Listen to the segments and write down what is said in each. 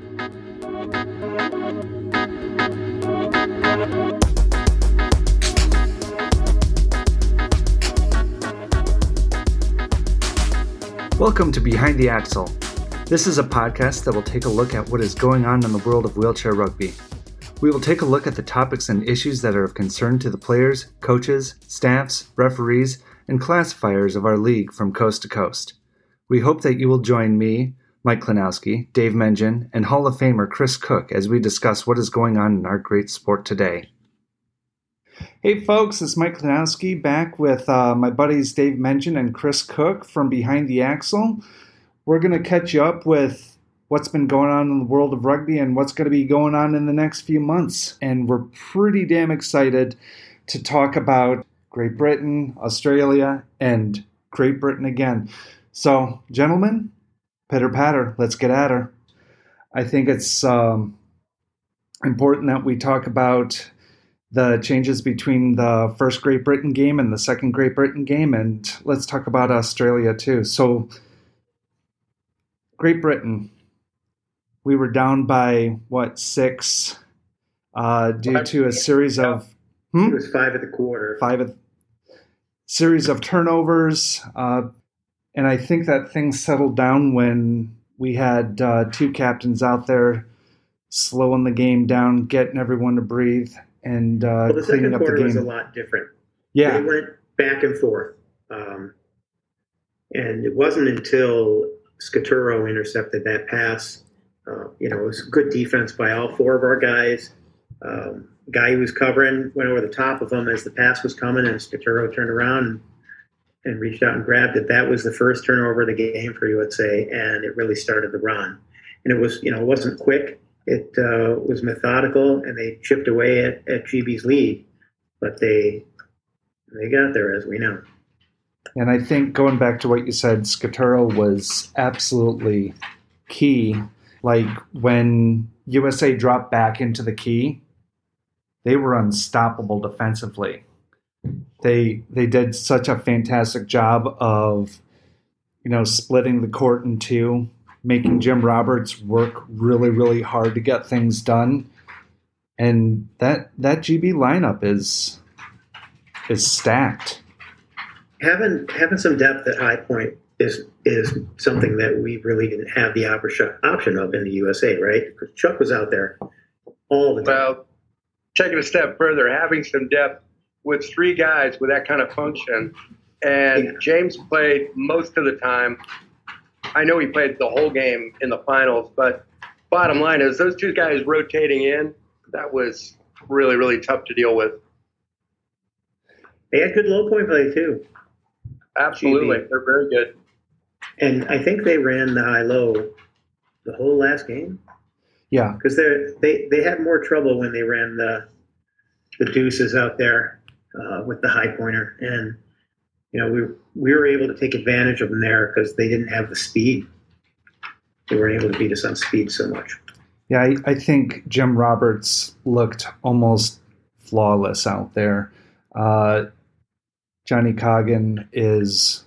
Welcome to Behind the Axle. This is a podcast that will take a look at what is going on in the world of wheelchair rugby. We will take a look at the topics and issues that are of concern to the players, coaches, staffs, referees, and classifiers of our league from coast to coast. We hope that you will join me, Mike Klinowski, Dave Mengen, and Hall of Famer Chris Cook as we discuss what is going on in our great sport today. Hey folks, it's Mike Klinowski back with my buddies Dave Mengen and Chris Cook from Behind the Axle. We're going to catch you up with what's been going on in the world of rugby and what's going to be going on in the next few months. And we're pretty damn excited to talk about Great Britain, Australia, and Great Britain again. So, gentlemen, pitter patter, let's get at her. I think it's important that we talk about the changes between the first Great Britain game and the second Great Britain game, and let's talk about Australia too. So, Great Britain, we were down by, 6, due to a series of... It was 5 at the quarter. Series of turnovers, and I think that things settled down when we had two captains out there slowing the game down, getting everyone to breathe, and the cleaning up the game. second quarter was a lot different. Yeah. They went back and forth. And it wasn't until Scaturo intercepted that pass. It was good defense by all 4 of our guys. Guy who was covering went over the top of him as the pass was coming, and Scaturo turned around and reached out and grabbed it. That was the first turnover of the game for USA, and it really started the run. And it was, it wasn't quick. It was methodical, and they chipped away at GB's lead, but they got there, as we know. And I think going back to what you said, Scaturo was absolutely key. Like when USA dropped back into the key, they were unstoppable defensively. They did such a fantastic job of, splitting the court in two, making Jim Roberts work really, really hard to get things done. And that GB lineup is stacked. Having some depth at high point is something that we really didn't have the option of in the USA, right? Because Chuck was out there all the time. Well, take it a step further, having some depth with 3 guys with that kind of function. And James played most of the time. I know he played the whole game in the finals, but bottom line is those 2 guys rotating in, that was really, really tough to deal with. They had good low point play too. Absolutely. GB. They're very good. And I think they ran the high-low the whole last game. Yeah. Because they had more trouble when they ran the deuces out there with the high pointer. And, we were able to take advantage of them there because they didn't have the speed. They weren't able to beat us on speed so much. Yeah, I think Jim Roberts looked almost flawless out there. Johnny Coggin is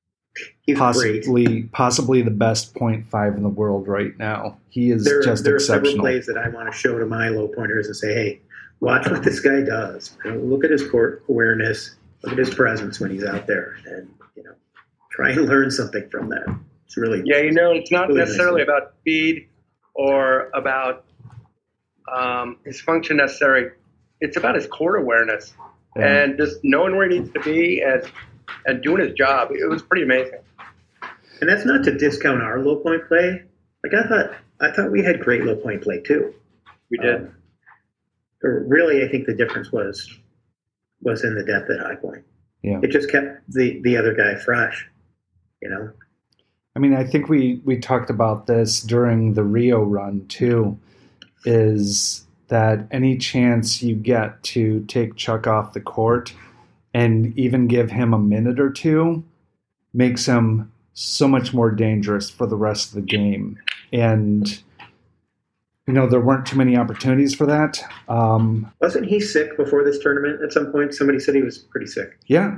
possibly the best 0.5 in the world right now. He is just there exceptional. There are several plays that I want to show to my low pointers and say, hey, watch what this guy does. Look at his court awareness. Look at his presence when he's out there. And, try and learn something from that. It's really... Yeah, it's not really necessarily nice. about speed or about his function necessary. It's about his court awareness. Yeah. And just knowing where he needs to be and doing his job. It was pretty amazing. And that's not to discount our low point play. Like I thought we had great low point play too. We did. Really, I think the difference was in the depth at high point. Yeah. It just kept the other guy fresh, I mean, I think we talked about this during the Rio run too, is that any chance you get to take Chuck off the court and even give him a minute or two makes him so much more dangerous for the rest of the game. And, there weren't too many opportunities for that. Wasn't he sick before this tournament at some point? Somebody said he was pretty sick. Yeah.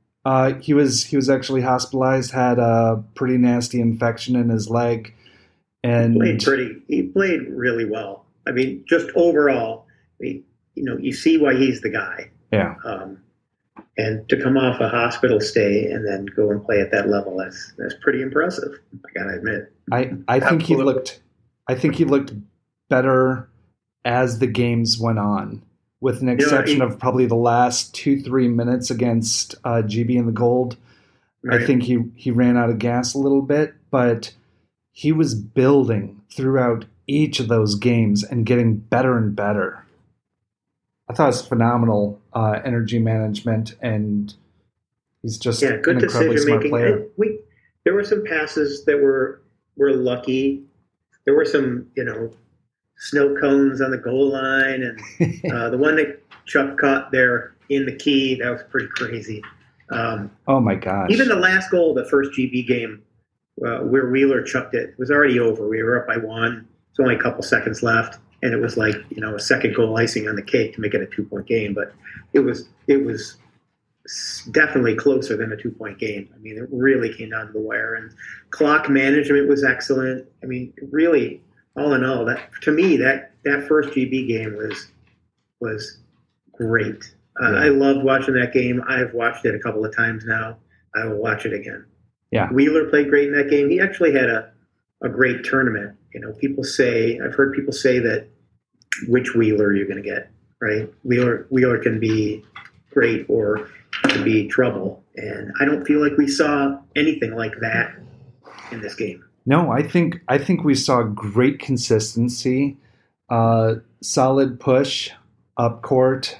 He was actually hospitalized, had a pretty nasty infection in his leg, And he played really well. I mean, just overall, you see why he's the guy. Yeah. And to come off a hospital stay and then go and play at that level, that's pretty impressive. I gotta admit. I think he looked better as the games went on, with an exception of probably the last 2-3 minutes against GB in the Gold. Right. I think he ran out of gas a little bit, but he was building throughout each of those games and getting better and better. I thought it was phenomenal energy management, and he's just good an incredibly smart player. There were some passes that were lucky. There were some, snow cones on the goal line, and the one that Chuck caught there in the key, that was pretty crazy. Oh my gosh! Even the last goal, the first GB game, where Wheeler chucked it was already over. We were up by 1. It's only a couple seconds left. And it was like, a second goal icing on the cake to make it a 2-point game. But it was definitely closer than a 2-point game. I mean, it really came down to the wire. And clock management was excellent. I mean, really, all in all, that first GB game was great. I loved watching that game. I've watched it a couple of times now. I will watch it again. Yeah. Wheeler played great in that game. He actually had a great tournament. I've heard people say that which Wheeler you're going to get, right? Wheeler can be great or can be trouble. And I don't feel like we saw anything like that in this game. No, I think we saw great consistency, solid push up court.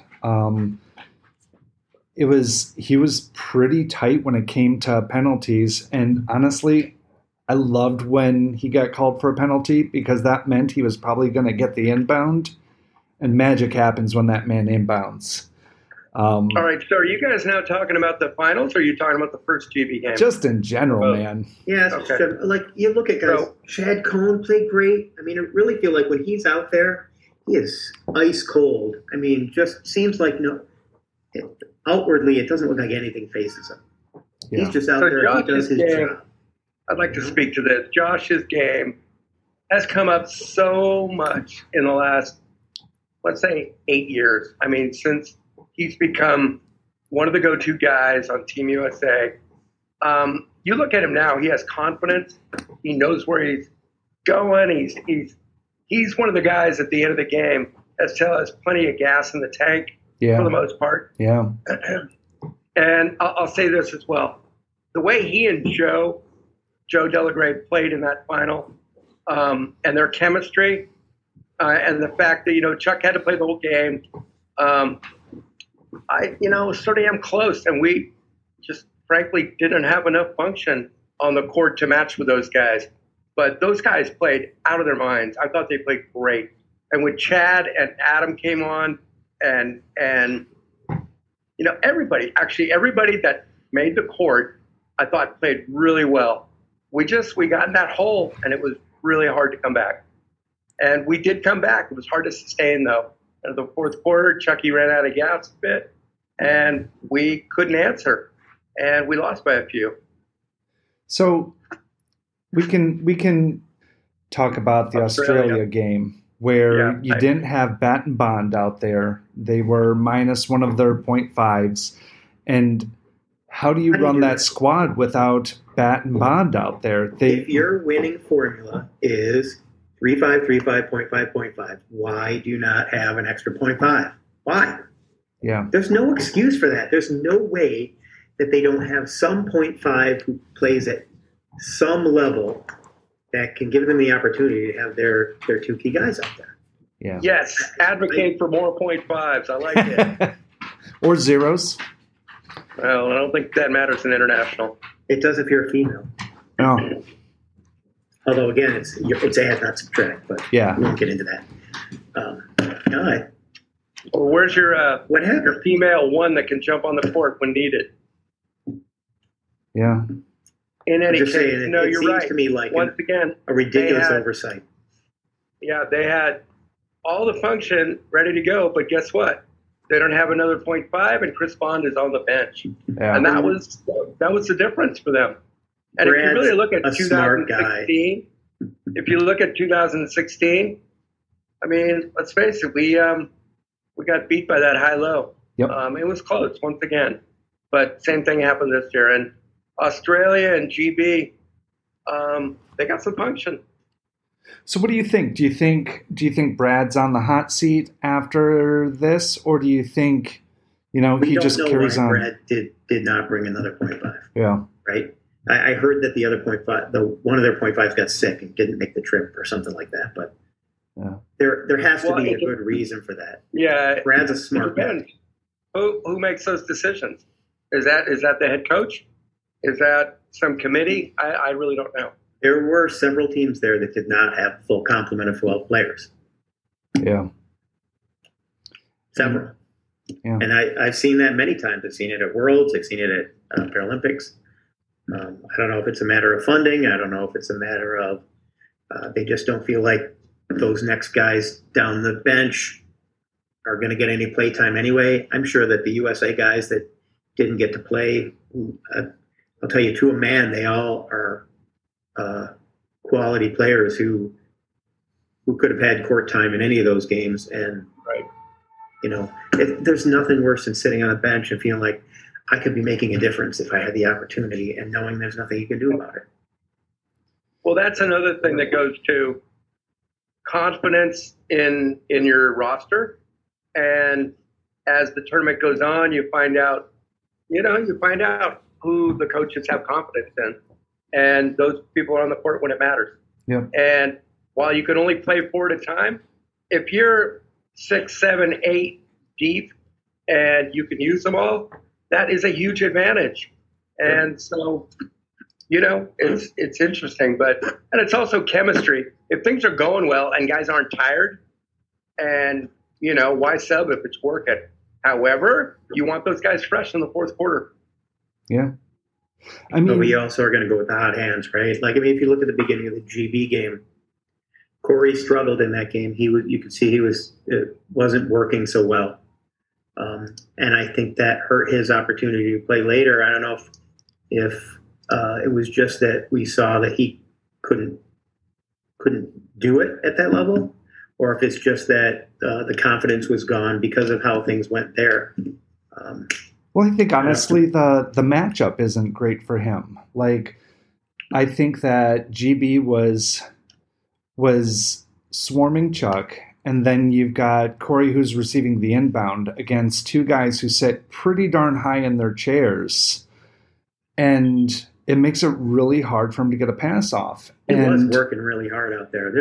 He was pretty tight when it came to penalties, and honestly, I loved when he got called for a penalty because that meant he was probably going to get the inbound, and magic happens when that man inbounds. All right, so are you guys now talking about the finals, or are you talking about the first GB game? Just in general, man. Yeah, okay. Like you look at guys. Chad Cohn played great. I mean, I really feel like when he's out there, he is ice cold. I mean, just seems like outwardly, it doesn't look like anything faces him. Yeah. He's just out there. He does his job. I'd like to speak to this. Josh's game has come up so much in the last, let's say, 8 years. I mean, since he's become one of the go-to guys on Team USA. You look at him now, he has confidence. He knows where he's going. He's one of the guys at the end of the game that still has plenty of gas in the tank for the most part. Yeah. And I'll say this as well. The way he and Joe Delagrave played in that final, and their chemistry, and the fact that, Chuck had to play the whole game, I sort of am close, and we just frankly didn't have enough function on the court to match with those guys. But those guys played out of their minds. I thought they played great. And when Chad and Adam came on, and everybody that made the court, I thought played really well. We got in that hole, and it was really hard to come back. And we did come back. It was hard to sustain, though. In the fourth quarter, Chucky ran out of gas a bit, and we couldn't answer, and we lost by a few. So we can talk about the Australia game where you didn't have Bat and Bond out there. They were minus one of their .5s. And how do you run that squad without Bat and Bond out there? If your winning formula is 3-5, 3-5, .5, .5, why do you not have an extra .5? Why? Yeah. There's no excuse for that. There's no way that they don't have some .5 who plays at some level that can give them the opportunity to have their two key guys out there. Yeah. Yes, advocate for more .5s. I like it. Or zeros. Well, I don't think that matters in international. It does if you're a female. No. Although, again, it's add, not subtract, but we won't get into that. All right. Well, where's your what happened? Your female one that can jump on the court when needed? Yeah. In any case, it you're seems right. to me like once again, a ridiculous oversight. Yeah, they had all the function ready to go, but guess what? They don't have another .5, and Chris Bond is on the bench, and that was the difference for them. And if you really look at 2016, if you look at 2016, I mean, let's face it, we got beat by that high-low. Yep. It was close once again, but same thing happened this year. And Australia and GB, they got some punching. So what do you think? Do you think Brad's on the hot seat after this, or do you think, he just carries on? Brad did not bring another 0.5. Yeah. Right. I heard that the other 0.5, one of their 0.5s got sick and didn't make the trip or something like that. But yeah. there has to be a good reason for that. Yeah. Brad's a smart man. Who makes those decisions? Is that the head coach? Is that some committee? I really don't know. There were several teams there that did not have a full complement of 12 players. Yeah. Several. Yeah. And I've seen that many times. I've seen it at Worlds. I've seen it at Paralympics. I don't know if it's a matter of funding. I don't know if it's a matter of they just don't feel like those next guys down the bench are going to get any play time anyway. I'm sure that the USA guys that didn't get to play, I'll tell you to a man, they all are quality players who could have had court time in any of those games. And, there's nothing worse than sitting on a bench and feeling like I could be making a difference if I had the opportunity and knowing there's nothing you can do about it. Well, that's another thing that goes to confidence in your roster. And as the tournament goes on, you find out who the coaches have confidence in. And those people are on the court when it matters. Yeah. And while you can only play 4 at a time, if you're 6, 7, 8 deep and you can use them all, that is a huge advantage. And so, it's interesting, and it's also chemistry. If things are going well and guys aren't tired, and, why sub if it's working? However, you want those guys fresh in the fourth quarter. Yeah. But we also are going to go with the hot hands, right? If you look at the beginning of the GB game, Corey struggled in that game. You could see it wasn't working so well. And I think that hurt his opportunity to play later. I don't know if it was just that we saw that he couldn't do it at that level, or if it's just that the confidence was gone because of how things went there. Well, I think honestly the matchup isn't great for him. I think that GB was swarming Chuck, and then you've got Corey who's receiving the inbound against two guys who sit pretty darn high in their chairs. And it makes it really hard for him to get a pass off. He was working really hard out there.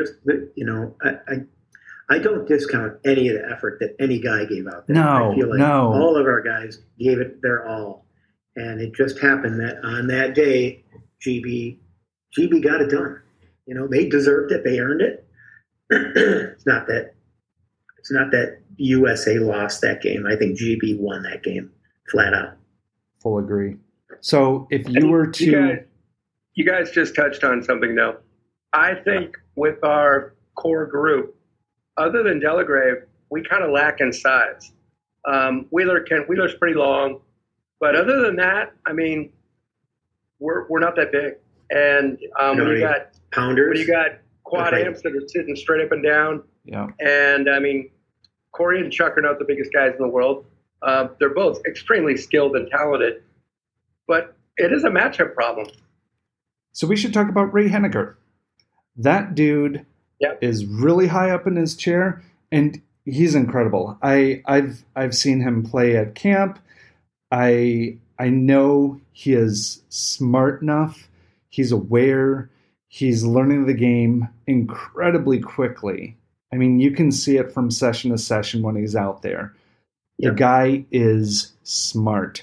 I don't discount any of the effort that any guy gave out there. No, I feel like no. all of our guys gave it their all. And it just happened that on that day, GB got it done. They deserved it. They earned it. It's not that USA lost that game. I think GB won that game flat out. Full agree. So if you were to... You guys just touched on something, though. I think with our core group, other than Delagrave, we kind of lack in size. Wheeler's pretty long. But other than that, we're not that big. And when you got pounders, when you got quad amps that are sitting straight up and down. Yeah. And Corey and Chuck are not the biggest guys in the world. They're both extremely skilled and talented, but it is a matchup problem. So we should talk about Ray Henniger. That dude is really high up in his chair, and he's incredible. I've seen him play at camp. I know he is smart enough. He's aware. He's learning the game incredibly quickly. You can see it from session to session when he's out there. The guy is smart.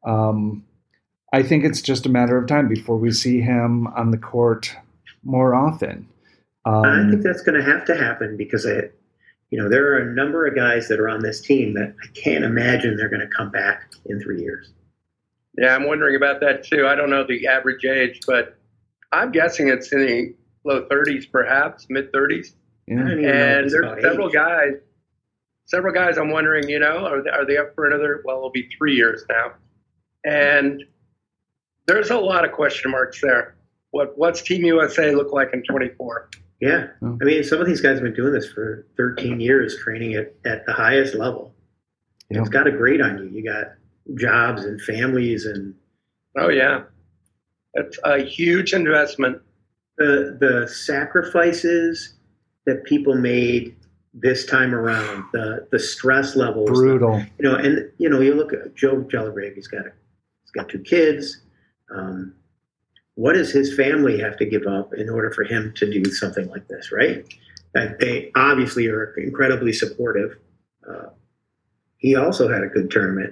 I think it's just a matter of time before we see him on the court more often. I think that's going to have to happen because there are a number of guys that are on this team that I can't imagine they're going to come back in 3 years. Yeah, I'm wondering about that too. I don't know the average age, but I'm guessing it's in the low 30s, perhaps mid 30s. Yeah. And there's several guys I'm wondering, are they up for another? Well, it'll be 3 years now. And there's a lot of question marks there. What's Team USA look like in 24? Yeah. Oh. I mean, some of these guys have been doing this for 13 years, training at the highest level. Yeah. It's got a grade on you. You got jobs and families, and Oh yeah, it's a huge investment. the sacrifices that people made this time around, the stress levels, Brutal. and you look at Joe Jelligrave. He's got 2 kids. What does his family have to give up in order for him to do something like this, right? They obviously are incredibly supportive. He also had a good tournament,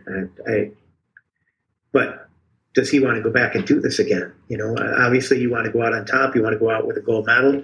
but does he want to go back and do this again? Obviously you want to go out on top. You want to go out with a gold medal.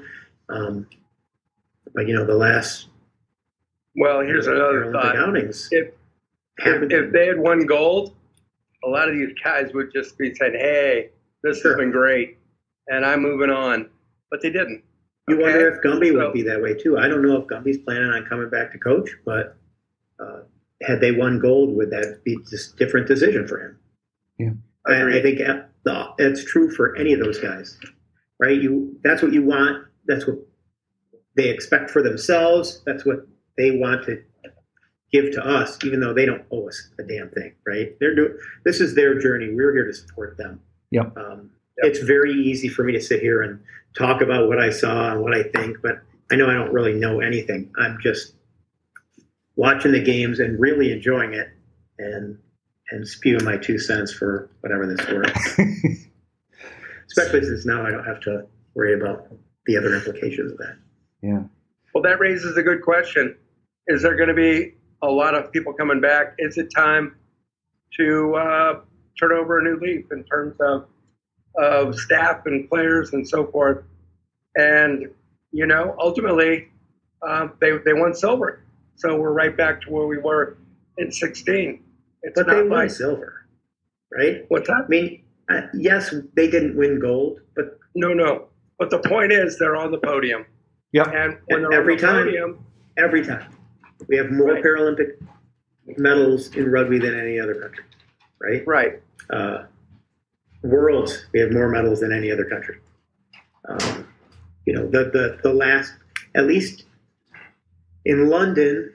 But the last. Well, here's another Olympic thought. outings. If they had won gold, a lot of these guys would just be saying, "Hey, this Sure. has been great, and I'm moving on." But they didn't. You Okay? wonder if Gumby So- would be that way too. I don't know if Gumby's planning on coming back to coach, but had they won gold, would that be just a different decision for him? Yeah. I think it's true for any of those guys, right? That's what you want. That's what they expect for themselves. That's what they want to give to us, even though they don't owe us a damn thing, right? This is their journey. We're here to support them. Yep. It's very easy for me to sit here and talk about what I saw and what I think, but I know I don't really know anything. I'm just watching the games and really enjoying it and spewing my 2 cents for whatever that's worth. Especially since now I don't have to worry about the other implications of that. Yeah. Well, that raises a good question. Is there going to be a lot of people coming back? Is it time to turn over a new leaf in terms of staff and players and so forth? And, ultimately, they won silver. So we're right back to where we were in 16. It's But not they won like silver, right? what's that? I mean, yes, they didn't win gold, but No. But the point is, they're on the podium, Yep. and when they're Every on the time. podium, every time we have more Right. Paralympic medals in rugby than any other country, right? right? Worlds, we have more medals than any other country. The last, at least in London,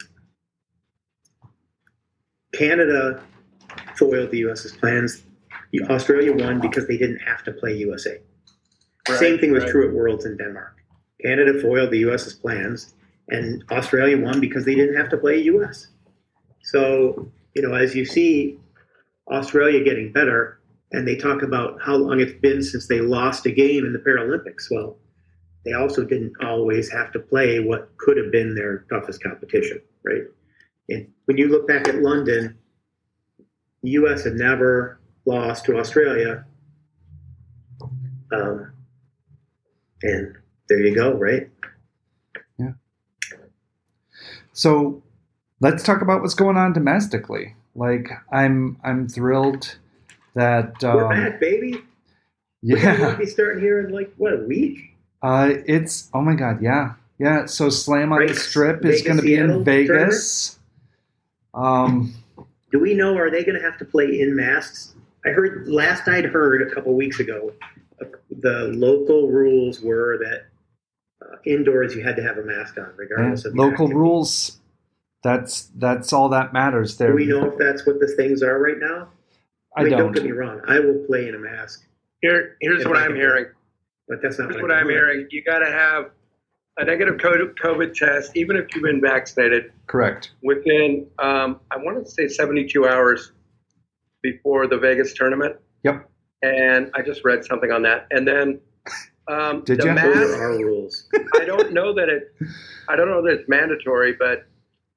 Canada foiled the US's plans. Australia won because they didn't have to play USA. Same thing was right. true at Worlds in Denmark. Canada foiled the US's plans, and Australia won because they didn't have to play US. So, as you see Australia getting better, and they talk about how long it's been since they lost a game in the Paralympics. Well, they also didn't always have to play what could have been their toughest competition, right? And when you look back at London, the U.S. had never lost to Australia. And there you go, right? Yeah. So let's talk about what's going on domestically. Like, I'm thrilled that we're back, baby. Yeah. We'll be starting here in a week. It's oh my god, yeah. So Slam on the Strip is going to be in Vegas, Vegas. Do we know, are they going to have to play in masks? Last I'd heard a couple weeks ago, the local rules were that indoors you had to have a mask on, regardless of local activity. rules. That's all that matters there. Do we know if that's what the things are right now? I Don't don't. get me wrong. I will play in a mask, Here's what I'm hearing. but that's not Here's what what I'm hearing. You got to have a negative COVID test, even if you've been vaccinated, Correct. within, I want to say 72 hours before the Vegas tournament. Yep. And I just read something on that. And then Did the ya? Those mask, are our rules. I don't know that it's mandatory, but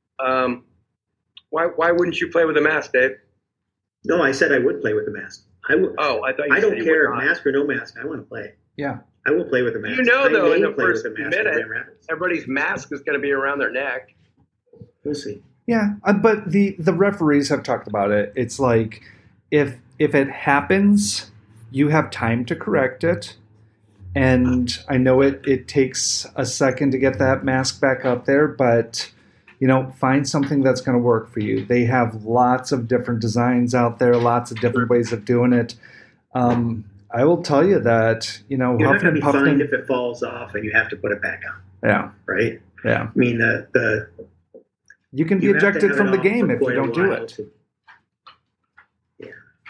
why wouldn't you play with a mask, Dave? No, I said I would play with a mask. I will. Oh, I thought you I said don't you care, would not. mask or no mask. I want to play. Yeah. I will play with a mask. You know, I though, in may the play first with a mask in minute, Grand Rapids. everybody's mask is going to be around their neck. We'll see. Yeah, but the referees have talked about it. It's like if it happens, you have time to correct it. And I know it takes a second to get that mask back up there, but find something that's going to work for you. They have lots of different designs out there, lots of different ways of doing it. I will tell you that, You're not Huffman going to be Puffman. fined if it falls off and you have to put it back on, Yeah, right? yeah. I mean, You can be you have to ejected have from it the off game for if you quite a don't do while it. Yeah.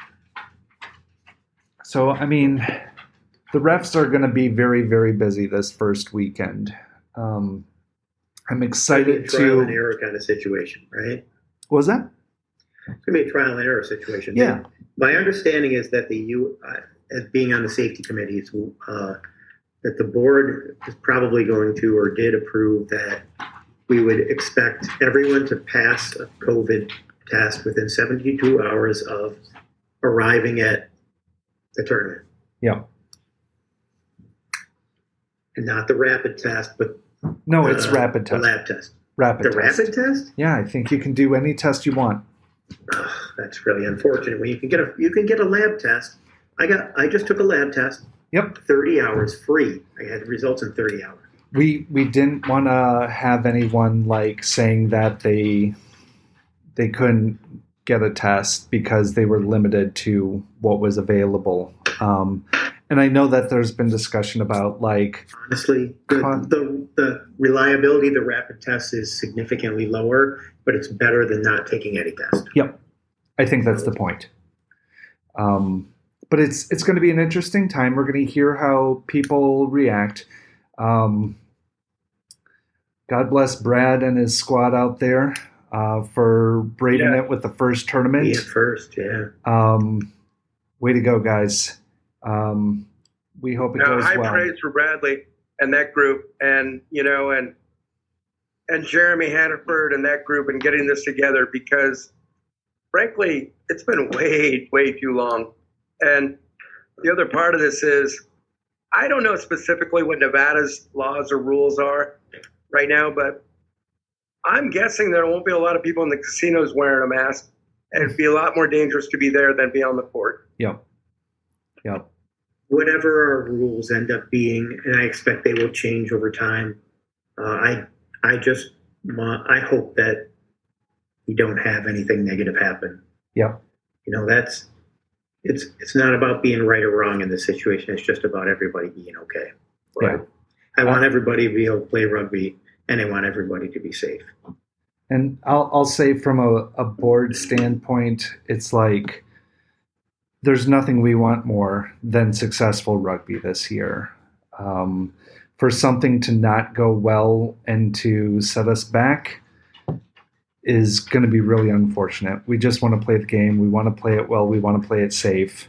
So, I mean, the refs are going to be very, very busy this first weekend. I'm excited Trial and to. error kind of situation, right? What was that? It's going to be a trial and error situation. Yeah. My understanding is that as being on the safety committees, that the board is probably going to or did approve that we would expect everyone to pass a COVID test within 72 hours of arriving at the tournament. Yeah. And not the rapid test, but No, it's rapid the test. lab test. Rapid The test. rapid test? Yeah, I think you can do any test you want. Oh, that's really unfortunate. When you can get a lab test. I just took a lab test. Yep. 30 hours free. I had results in 30 hours. We didn't want to have anyone saying that they couldn't get a test because they were limited to what was available. And I know that there's been discussion about honestly, the reliability of the rapid test is significantly lower, but it's better than not taking any test. Yep, I think that's the point. But it's going to be an interesting time. We're going to hear how people react. God bless Brad and his squad out there for braving it with the first tournament. Yeah, first, yeah. Way to go, guys. We hope it goes high well. praise for Bradley and that group, and and Jeremy Hannaford and that group, and getting this together, because frankly, it's been way too long. And the other part of this is, I don't know specifically what Nevada's laws or rules are right now, but I'm guessing there won't be a lot of people in the casinos wearing a mask, and it'd be a lot more dangerous to be there than be on the court. Yep. Whatever our rules end up being, and I expect they will change over time. I hope that we don't have anything negative happen. Yep. It's not about being right or wrong in this situation. It's just about everybody being okay. But Yeah. I want everybody to be able to play rugby, and I want everybody to be safe. And I'll say from a board standpoint, it's there's nothing we want more than successful rugby this year. For something to not go well and to set us back is going to be really unfortunate. We just want to play the game. We want to play it well. We want to play it safe.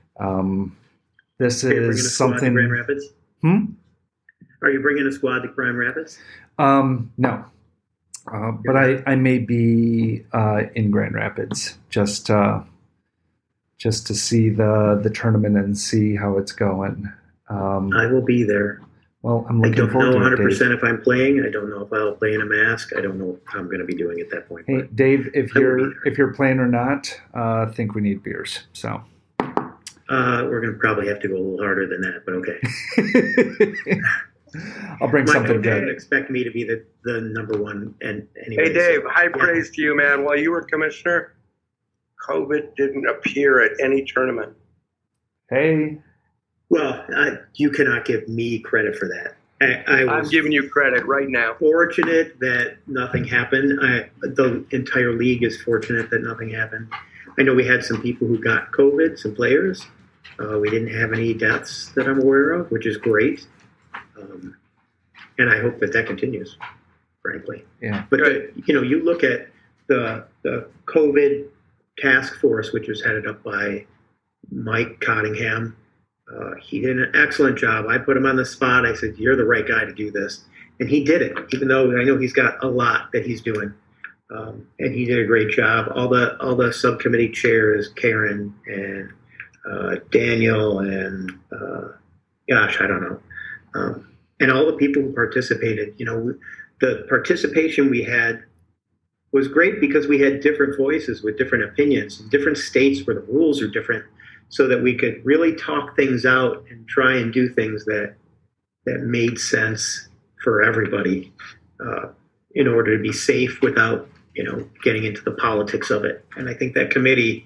This is something. To Grand Rapids? Are you bringing a squad to Grand Rapids? No. But I may be in Grand Rapids just to see the tournament and see how it's going. I will be there. Well, I'm I looking don't forward know to it, 100% Dave. if I'm playing. I don't know if I'll play in a mask. I don't know how I'm going to be doing at that point. Hey, but Dave, if I will be there. you're playing or not, I think we need beers. So we're going to probably have to go a little harder than that, but okay. I'll bring Mike, something don't good. expect me to be the number one. And anyway, Hey, Dave, high yeah. praise to you, man. While you were commissioner, COVID didn't appear at any tournament. Hey, Well, you cannot give me credit for that. I I'm was giving you credit right now. fortunate that nothing happened. The entire league is fortunate that nothing happened. I know we had some people who got COVID, some players. We didn't have any deaths that I'm aware of, which is great. And I hope that continues, frankly. yeah, But you look at the COVID task force, which was headed up by Mike Cottingham. He did an excellent job. I put him on the spot. I said, "You're the right guy to do this," and he did it. Even though I know he's got a lot that he's doing, and he did a great job. All the subcommittee chairs, Karen and Daniel, and gosh, I don't know. And all the people who participated, the participation we had was great because we had different voices with different opinions in different states where the rules are different, so that we could really talk things out and try and do things that made sense for everybody in order to be safe without, getting into the politics of it. And I think that committee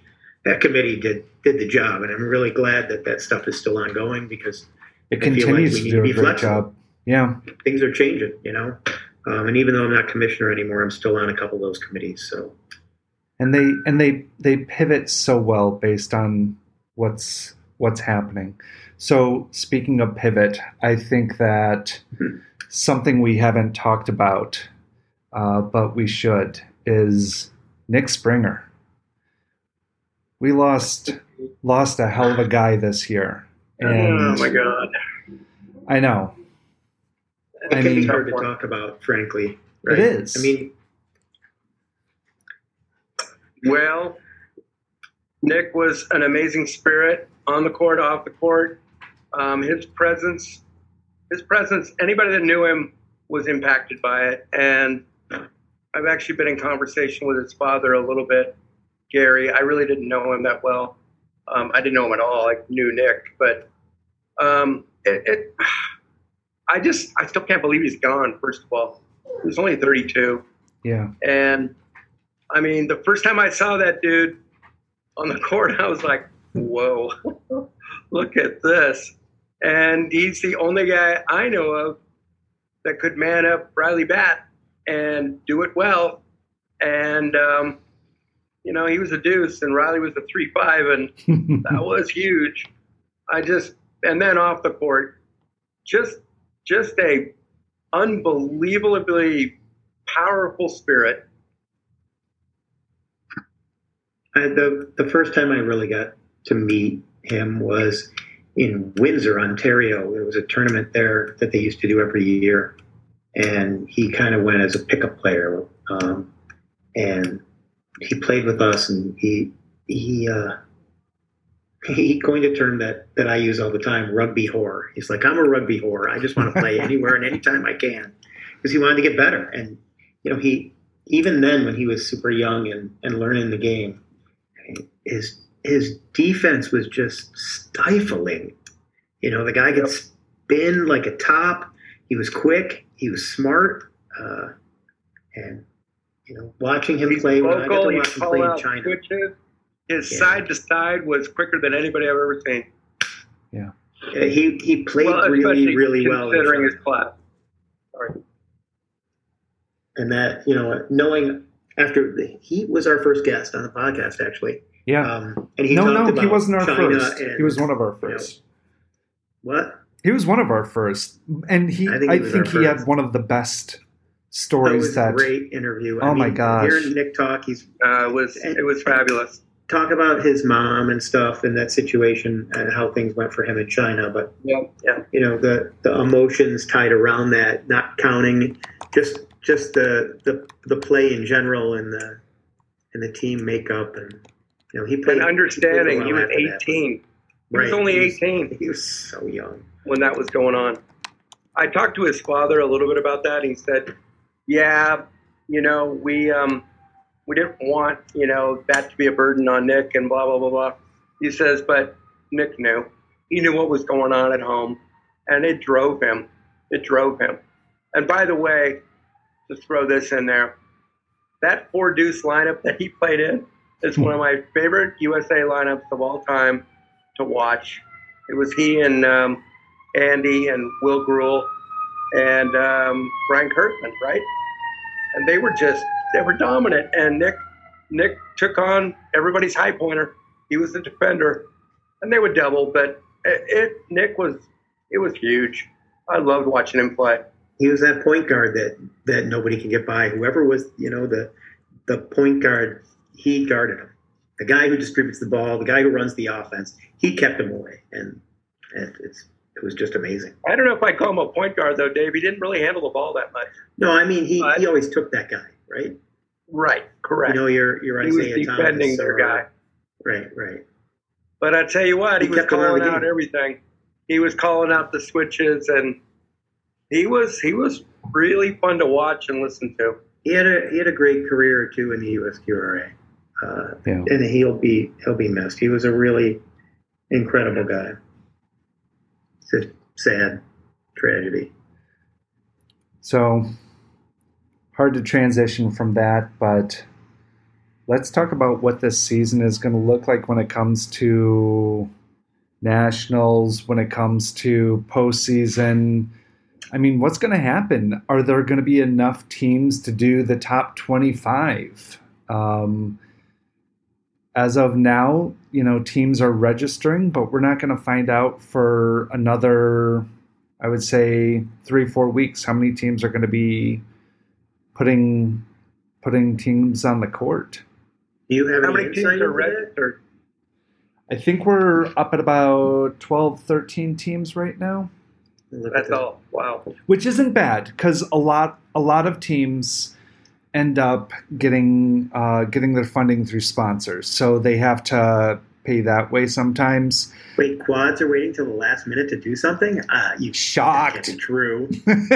that committee did the job, and I'm really glad that stuff is still ongoing because it continues to do a great job. Yeah, things are changing, and even though I'm not commissioner anymore, I'm still on a couple of those committees. So, and they pivot so well based on what's happening. So speaking of pivot, I think that something we haven't talked about, but we should, is Nick Springer. We lost a hell of a guy this year. And oh my God. I know. It can be hard to talk about, frankly. Right? It is. I mean, well, Nick was an amazing spirit on the court, off the court. His presence, anybody that knew him was impacted by it. And I've actually been in conversation with his father a little bit, Gary. I really didn't know him that well. I didn't know him at all. I knew Nick, but I still can't believe he's gone, first of all. He was only 32. Yeah. And, I mean, the first time I saw that dude on the court, I was like, whoa, look at this. And he's the only guy I know of that could man up Riley Bat and do it well. And, he was a deuce, and Riley was a 3-5, and that was huge. And then off the court, just a unbelievably powerful spirit. The first time I really got to meet him was in Windsor, Ontario. There was a tournament there that they used to do every year, and he kind of went as a pickup player, and he played with us, and he coined a term that I use all the time, rugby whore. He's like, I'm a rugby whore. I just want to play anywhere and anytime I can, because he wanted to get better. And he even then, when he was super young and learning the game, his defense was just stifling. The guy could spin like a top. He was quick. He was smart. And watching him play, when I got to watch him play in China. Switches. His side to side was quicker than anybody I've ever seen. Yeah. He played really, really well. Considering his class. Sorry. And that, knowing he was our first guest on the podcast, actually. Yeah. And he he wasn't our first. He was one of our first. What? He was one of our first. And I think he had one of the best stories. That was a great interview. My gosh. Hearing Nick talk, it was fabulous. Talk about his mom and stuff and that situation and how things went for him in China. But, the emotions tied around that, not counting, just the play in general and the team makeup. And, he played. And understanding, he was 18. He was only 18. He was so young when that was going on. I talked to his father a little bit about that. He said, yeah, we didn't want, that to be a burden on Nick and blah, blah, blah, blah. He says, but Nick knew. He knew what was going on at home, and it drove him. And by the way, to throw this in there, that 4-deuce lineup that he played in is one of my favorite USA lineups of all time to watch. It was he and Andy and Will Gruhl and Brian Kirkman, right? And they were dominant. And Nick took on everybody's high pointer. He was the defender, and they would double. But it was huge. I loved watching him play. He was that point guard that nobody can get by. Whoever was, the point guard, he guarded him. The guy who distributes the ball, the guy who runs the offense, he kept him away, and it was just amazing. I don't know if I call him a point guard though, Dave. He didn't really handle the ball that much. No, I mean he always took that guy, right? Right, correct. You're Isaiah he was defending Thomas, their guy. Right. But I tell you what, he was calling out everything. He was calling out the switches, and he was really fun to watch and listen to. He had a great career too in the USQRA, and he'll be missed. He was a really incredible guy. It's a sad tragedy. So hard to transition from that, but let's talk about what this season is going to look like when it comes to nationals, when it comes to postseason. I mean, what's going to happen? Are there going to be enough teams to do the top 25? As of now, teams are registering, but we're not going to find out for another, I would say, 3-4 weeks how many teams are going to be putting teams on the court. Do you have How any many insight teams are into that? registered? I think we're up at about 12, 13 teams right now, Look at That's that. all. Wow. which isn't bad because a lot of teams end up getting their funding through sponsors, so they have to pay that way sometimes. Wait, quads are waiting till the last minute to do something? You Shocked. That can't be true.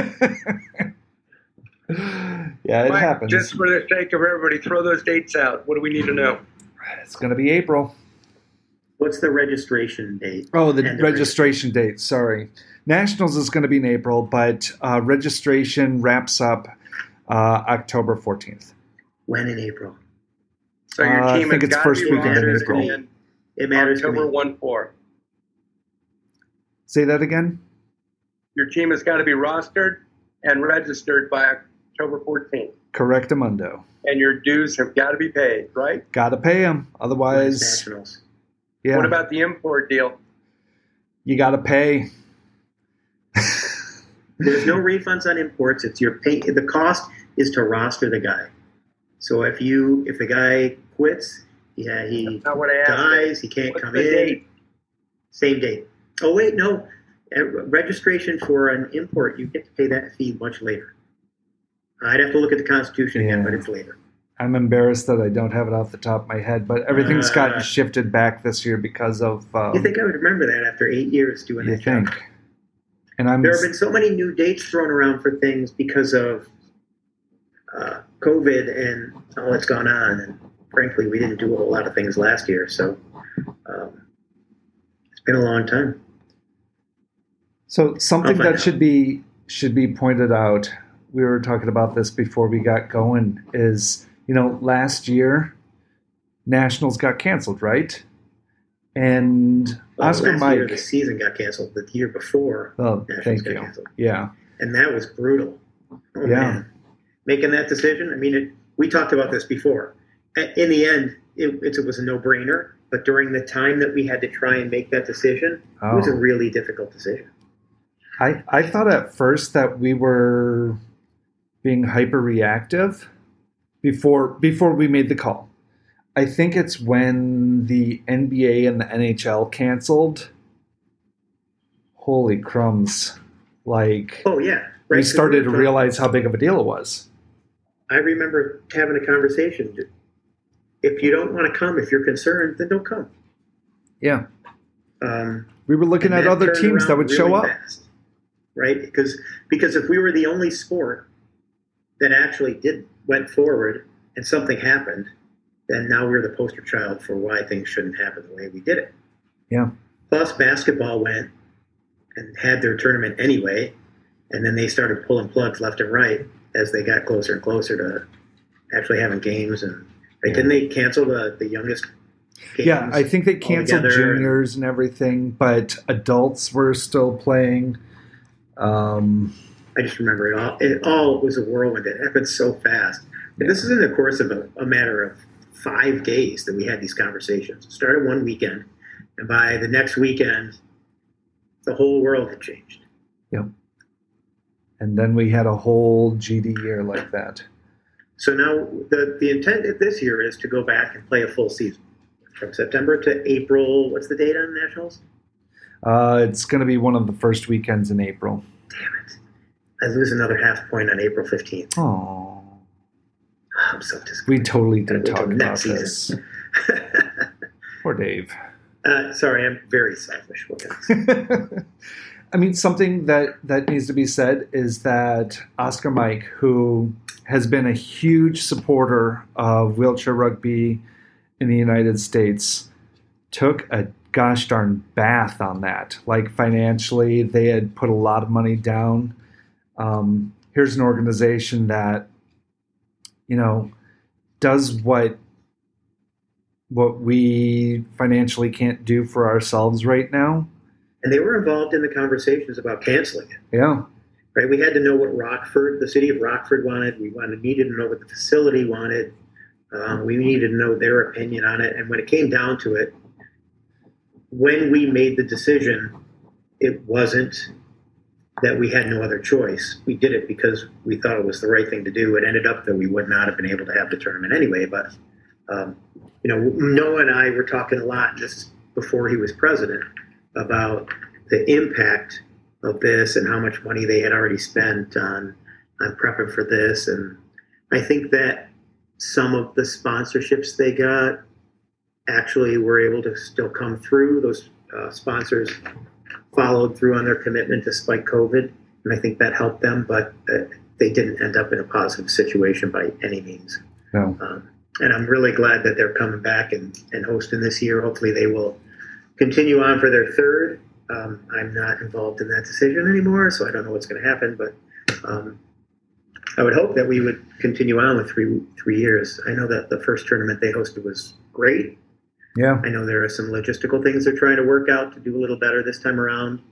Yeah, it Mike, happens. just for the sake of everybody, throw those dates out. What do we need to know? It's going to be April. What's the registration date? Oh, the End of registration date. Sorry. Nationals is going to be in April, but registration wraps up October 14th. When in April? So your I team think has it's got first to be weekend in registered April. in It matters to October me. 1-4. Say that again? Your team has got to be rostered and registered by October 14th. Correctamundo. And your dues have got to be paid, right? Got to pay them. When is Otherwise, Nationals. yeah, What about the import deal? you got to pay. There's no refunds on imports. It's your pay. The cost is to roster the guy. So if the guy quits, he Not what I asked. dies, he can't What's come the in. date? Same date. Oh wait, no. Registration for an import, you get to pay that fee much later. I'd have to look at the Constitution again, Yeah. but it's later. I'm embarrassed that I don't have it off the top of my head, but everything's gotten Uh, shifted back this year because of. You think I would remember that after 8 years doing You that job? think? And I'm. There have been so many new dates thrown around for things because of COVID and all that's gone on. And frankly, we didn't do a whole lot of things last year, so it's been a long time. So something I'll find that out. should be pointed out. We were talking about this before we got going. Is last year, Nationals got canceled, right? And Oscar last year, the Mike. season got canceled. The year before, Oh, Nationals thank got you. canceled. Yeah, And that was brutal. Oh, Yeah. man. Making that decision, I mean, we talked about this before. In the end, it was a no-brainer, but during the time that we had to try and make that decision, it was a Oh. really difficult decision. I thought at first that we were being hyper reactive before we made the call. I think it's when the NBA and the NHL canceled. Holy crumbs. Like, Oh, yeah. we Right, started to 'cause realize how big of a deal it was. I remember having a conversation. If you don't want to come, if you're concerned, then don't come. Yeah. Um, We were looking and at that other turned teams that around would show really up. fast, right? Because if we were the only sport that actually went forward and something happened, then now we're the poster child for why things shouldn't happen the way we did it. Yeah. Plus, basketball went and had their tournament anyway, and then they started pulling plugs left and right as they got closer and closer to actually having games. And right, didn't they cancel the youngest games? Yeah, I think they canceled altogether? juniors and everything, but adults were still playing. I just remember it all. It all was a whirlwind. It happened so fast. And this is in the course of a matter of 5 days that we had these conversations. It started one weekend, and by the next weekend, the whole world had changed. Yep. And then we had a whole GD year like that. So now the intent of this year is to go back and play a full season. From September to April, what's the date on Nationals? It's going to be one of the first weekends in April. Damn it. I lose another half point on April 15th. Oh, I'm so disappointed. we totally Gotta did wait till talk about next this. season. Poor Dave. Sorry, I'm very selfish. What can I say? I mean, something that needs to be said is that Oscar Mike, who has been a huge supporter of wheelchair rugby in the United States, took a gosh darn bath on that. Like, financially, they had put a lot of money down. Here's an organization that, does what what we financially can't do for ourselves right now. And they were involved in the conversations about canceling it. Yeah. Right. We had to know what the city of Rockford wanted. Needed to know what the facility wanted. We needed to know their opinion on it. And when it came down to it, when we made the decision, it wasn't that we had no other choice. We did it because we thought it was the right thing to do. It ended up that we would not have been able to have the tournament anyway. But, Noah and I were talking a lot, this is before he was president, about the impact of this and how much money they had already spent on prepping for this. And I think that some of the sponsorships they got actually were able to still come through. Those sponsors followed through on their commitment despite COVID, and I think that helped them, but they didn't end up in a positive situation by any means. No. And I'm really glad that they're coming back and hosting this year. Hopefully they will continue on for their third. I'm not involved in that decision anymore, so I don't know what's going to happen, but I would hope that we would continue on with three years. I know that the first tournament they hosted was great. Yeah. I know there are some logistical things they're trying to work out to do a little better this time around.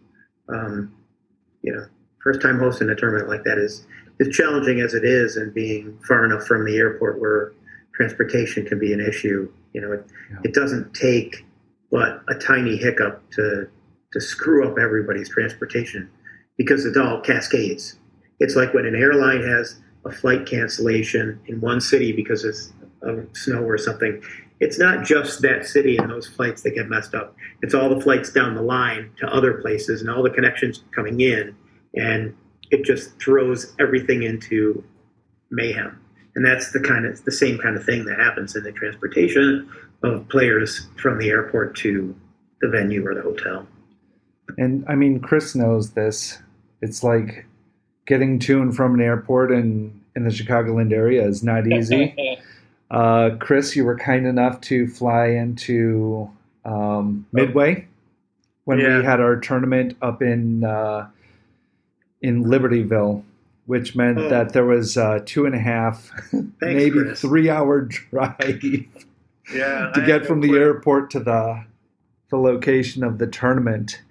First time hosting a tournament like that is challenging as it is, and being far enough from the airport where transportation can be an issue. It doesn't take but a tiny hiccup to screw up everybody's transportation, because it's all cascades. It's like when an airline has a flight cancellation in one city because of snow or something. It's not just that city and those flights that get messed up. It's all the flights down the line to other places and all the connections coming in. And it just throws everything into mayhem. And that's the same kind of thing that happens in the transportation of players from the airport to the venue or the hotel. And I mean, Chris knows this. It's like getting to and from an airport in the Chicagoland area is not easy. Chris, you were kind enough to fly into Midway when we had our tournament up in Libertyville, which meant that there was 2.5, maybe Chris. 3-hour drive to get from the airport to the location of the tournament.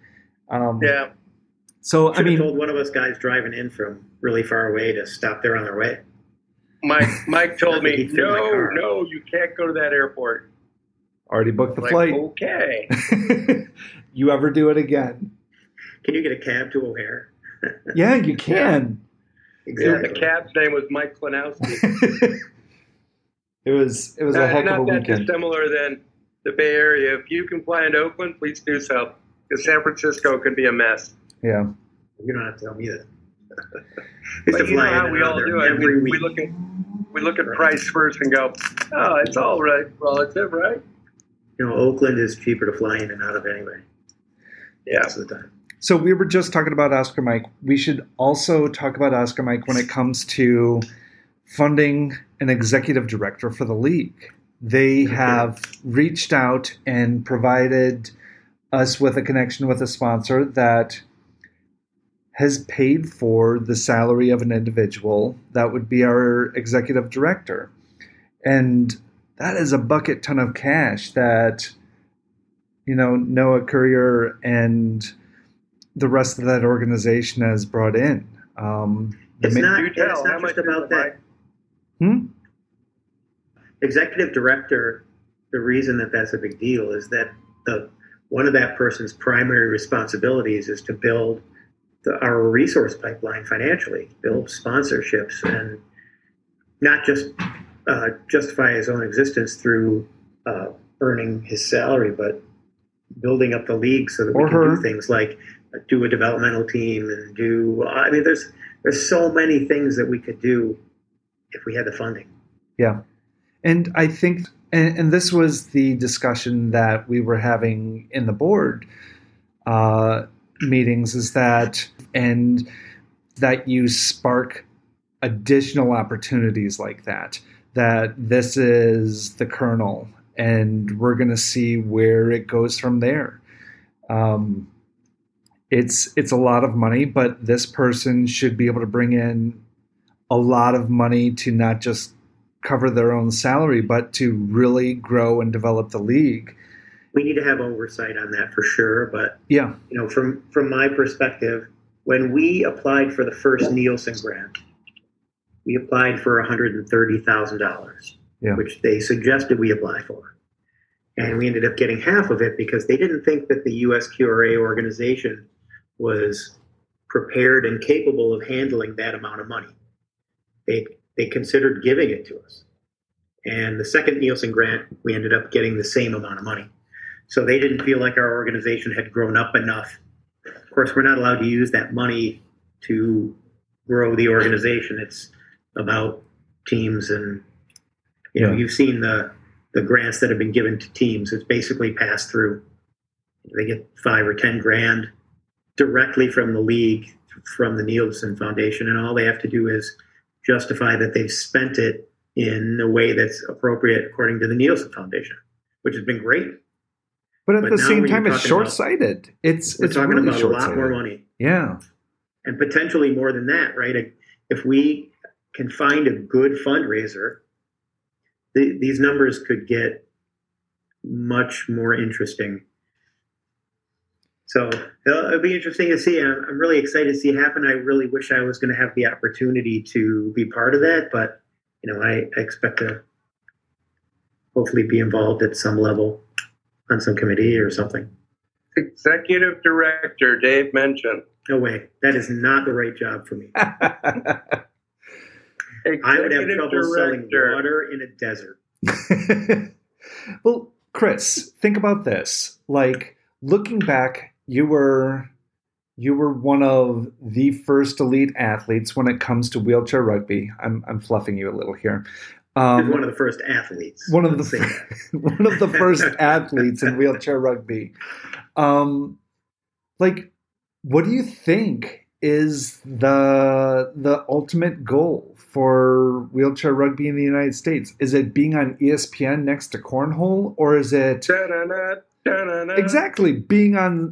So I told one of us guys driving in from really far away to stop there on their way. Mike told me, no, you can't go to that airport. Already booked the flight. Okay. You ever do it again? Can you get a cab to O'Hare? Yeah, you can. Exactly. The cab's name was Mike Klinowski. It was a heck of a Not that weekend. dissimilar than the Bay Area. If you can fly into Oakland, please do so. Because San Francisco can be a mess. Yeah. You don't have to tell me that. But you know how we all do it. We look at price first and go, oh, it's all right, relative, right? Oakland is cheaper to fly in and out of anyway. Yeah. Most of the time. So we were just talking about Oscar Mike. We should also talk about Oscar Mike when it comes to funding an executive director for the league. They have reached out and provided us with a connection with a sponsor that has paid for the salary of an individual that would be our executive director. And that is a bucket ton of cash that, Noah Courier and the rest of that organization has brought in. It's not just about that. Executive director, the reason that that's a big deal is that one of that person's primary responsibilities is to build our resource pipeline financially, build sponsorships, and not just justify his own existence through earning his salary, but building up the league so that we can do things like do a developmental team and there's so many things that we could do if we had the funding. Yeah. And I think, and this was the discussion that we were having in the board meetings, is that you spark additional opportunities like that this is the kernel and we're going to see where it goes from there. It's a lot of money, but this person should be able to bring in a lot of money to not just cover their own salary, but to really grow and develop the league. We need to have oversight on that for sure. But yeah, from my perspective, when we applied for the first Nielsen grant, we applied for $130,000, which they suggested we apply for. And we ended up getting half of it because they didn't think that the USQRA organization was prepared and capable of handling that amount of money. They considered giving it to us. And the second Nielsen grant, we ended up getting the same amount of money. So they didn't feel like our organization had grown up enough. Of course, we're not allowed to use that money to grow the organization. It's about teams, and you've seen the grants that have been given to teams. It's basically passed through. They get $5 or $10,000 directly from the league, from the Nielsen Foundation, and all they have to do is justify that they've spent it in a way that's appropriate according to the Nielsen Foundation, which has been great. But at the same time, it's short-sighted. It's talking really about a lot more money. Yeah. And potentially more than that, right? If we can find a good fundraiser, these numbers could get much more interesting. So it'll be interesting to see. I'm really excited to see it happen. I really wish I was going to have the opportunity to be part of that, but I expect to hopefully be involved at some level on some committee or something. Executive director, Dave mentioned. No way. That is not the right job for me. I would have trouble selling water in a desert. Well, Chris, think about this. Like, looking back, you were one of the first elite athletes when it comes to wheelchair rugby. I'm fluffing you a little here. One of the first athletes. One of the first athletes in wheelchair rugby. Like, what do you think is the ultimate goal for wheelchair rugby in the United States? Is it being on ESPN next to cornhole, or is it exactly being on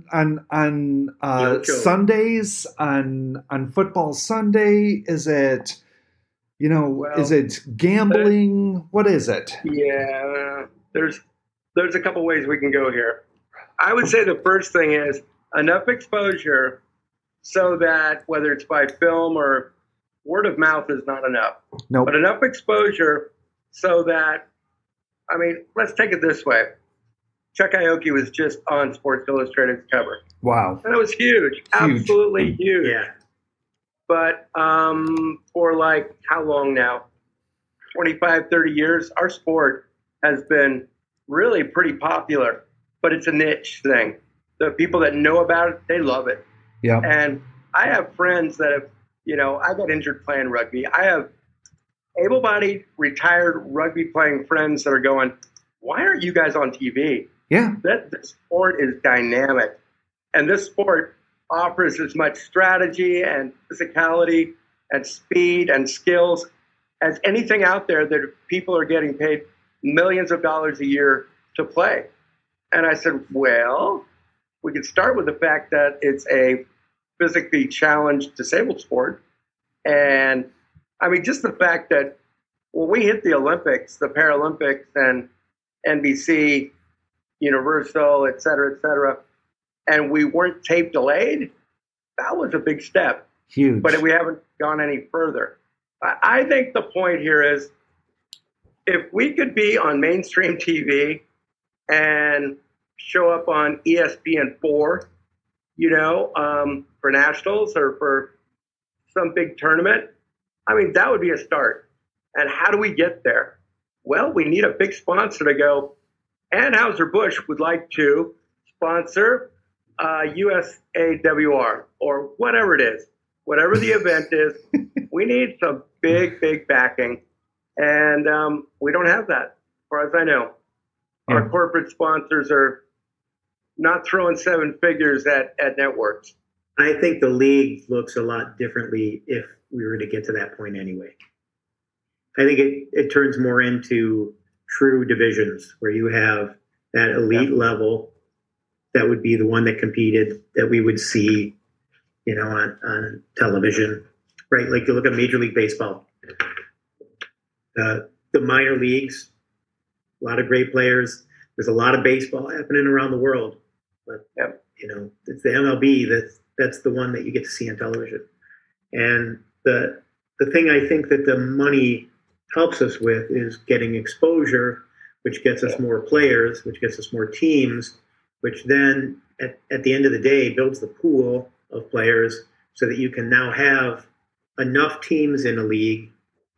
Sundays on football Sunday? Is it is it gambling? What is it? Yeah, there's a couple ways we can go here. I would say the first thing is enough exposure so that whether it's by film or word of mouth is not enough. Nope. But enough exposure so that, let's take it this way. Chuck Aoki was just on Sports Illustrated's cover. Wow. And it was huge. Absolutely huge. Yeah. But for how long now? 25, 30 years, our sport has been really pretty popular, but it's a niche thing. The people that know about it, they love it. Yeah. And I have friends that have, I got injured playing rugby. I have able-bodied, retired rugby playing friends that are going, why aren't you guys on TV? Yeah. The sport is dynamic. And this sport offers as much strategy and physicality and speed and skills as anything out there that people are getting paid millions of dollars a year to play. And I said, well, we could start with the fact that it's a physically challenged disabled sport. And just the fact that when we hit the Olympics, the Paralympics, and NBC, Universal, et cetera, and we weren't tape delayed, that was a big step. Huge. But we haven't gone any further. I think the point here is if we could be on mainstream TV and show up on ESPN4, for nationals or for some big tournament, that would be a start. And how do we get there? Well, we need a big sponsor to go, Anheuser-Busch would like to sponsor USAWR or whatever it is, whatever the event is. We need some big backing. And we don't have that, as far as I know. Yeah. Our corporate sponsors are not throwing seven figures at networks. I think the league looks a lot differently if we were to get to that point anyway. I think it turns more into true divisions where you have that elite level that would be the one that competed that we would see, on television, right? Like you look at Major League Baseball. The the minor leagues, a lot of great players. There's a lot of baseball happening around the world, but it's the MLB that's the one that you get to see on television. And the thing I think that the money helps us with is getting exposure, which gets us more players, which gets us more teams, which then at the end of the day builds the pool of players so that you can now have enough teams in a league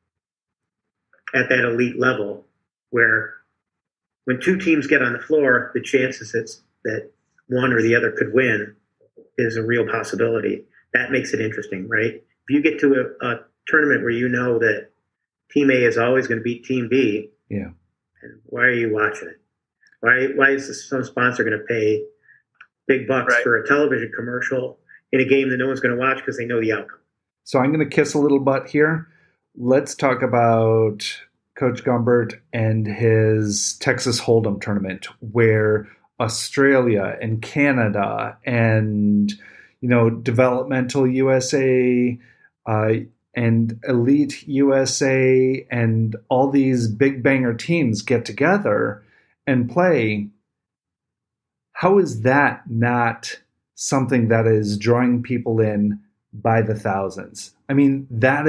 at that elite level where when two teams get on the floor, the chances that one or the other could win is a real possibility. That makes it interesting, right? If you get to a tournament where you know that Team A is always going to beat Team B, yeah, and why are you watching it? Why is some sponsor going to pay big bucks for a television commercial in a game that no one's going to watch because they know the outcome? So I'm going to kiss a little butt here. Let's talk about Coach Gumbert and his Texas Hold'em tournament, where Australia and Canada and Developmental USA and Elite USA and all these big banger teams get together and play. How is that not something that is drawing people in by the thousands? I mean,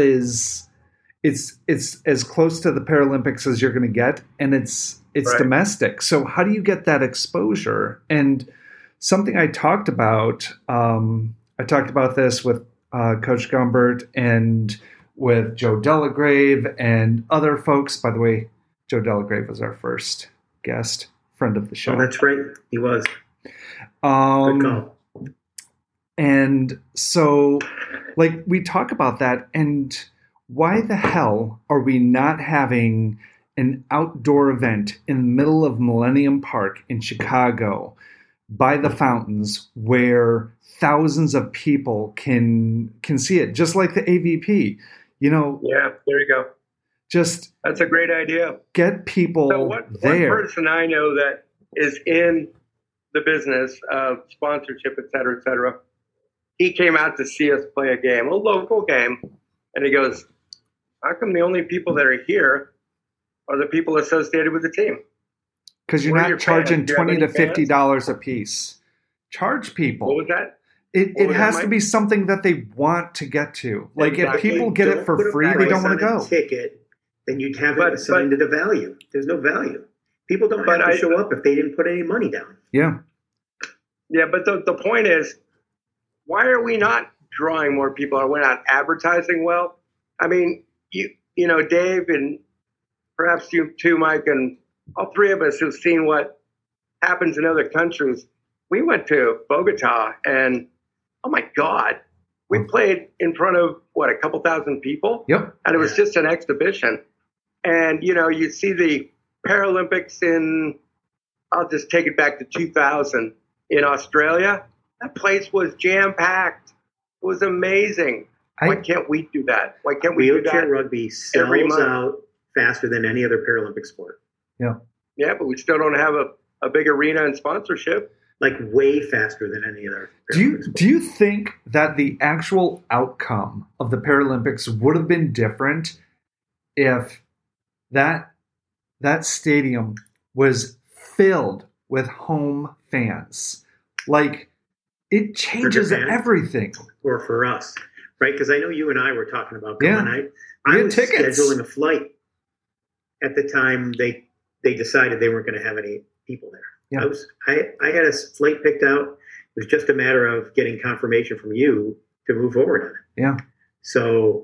it's as close to the Paralympics as you're going to get, and it's domestic. So how do you get that exposure? And something I talked about this with Coach Gumbert and with Joe Delagrave and other folks. By the way, Joe Delagrave was our first guest, friend of the show. Oh, that's right. He was. Good call. And so, we talk about that, and why the hell are we not having an outdoor event in the middle of Millennium Park in Chicago by the fountains where thousands of people can see it, just like the AVP? Yeah, there you go. Just that's a great idea. Get people there. One person I know that is in the business of sponsorship, et cetera, he came out to see us play a game, a local game, and he goes, how come the only people that are here are the people associated with the team? Because you're not charging $20 to $50 a piece. Charge people. What was that? It has to be something that they want to get to. If people get it for free, they don't want to go. Ticket, then you'd have it assigned to the value. There's no value. People don't have to show up if they didn't put any money down. Yeah. Yeah, but the point is, why are we not drawing more people? Are we not advertising well? I mean, you know, Dave and perhaps you too, Mike, and all three of us have seen what happens in other countries. We went to Bogota, and oh my God, we played in front of a couple thousand people. Yep. And it was just an exhibition. And you see the Paralympics I'll just take it back to 2000 in Australia. That place was jam-packed. It was amazing. Why can't we do that? Why can't we do that? Wheelchair rugby sells out faster than any other Paralympic sport. Yeah. Yeah, but we still don't have a big arena and sponsorship. Like way faster than any other. Do you think that the actual outcome of the Paralympics would have been different if that stadium was filled with home fans? Like, it changes everything. Or for us, right? Because I know you and I were talking about going. Yeah. I was scheduling a flight at the time they decided they weren't going to have any people there. Yeah. I had a flight picked out. It was just a matter of getting confirmation from you to move forward on it. Yeah. So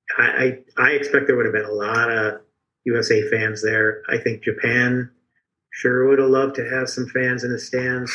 I expect there would have been a lot of USA fans there. I think Japan sure would have loved to have some fans in the stands.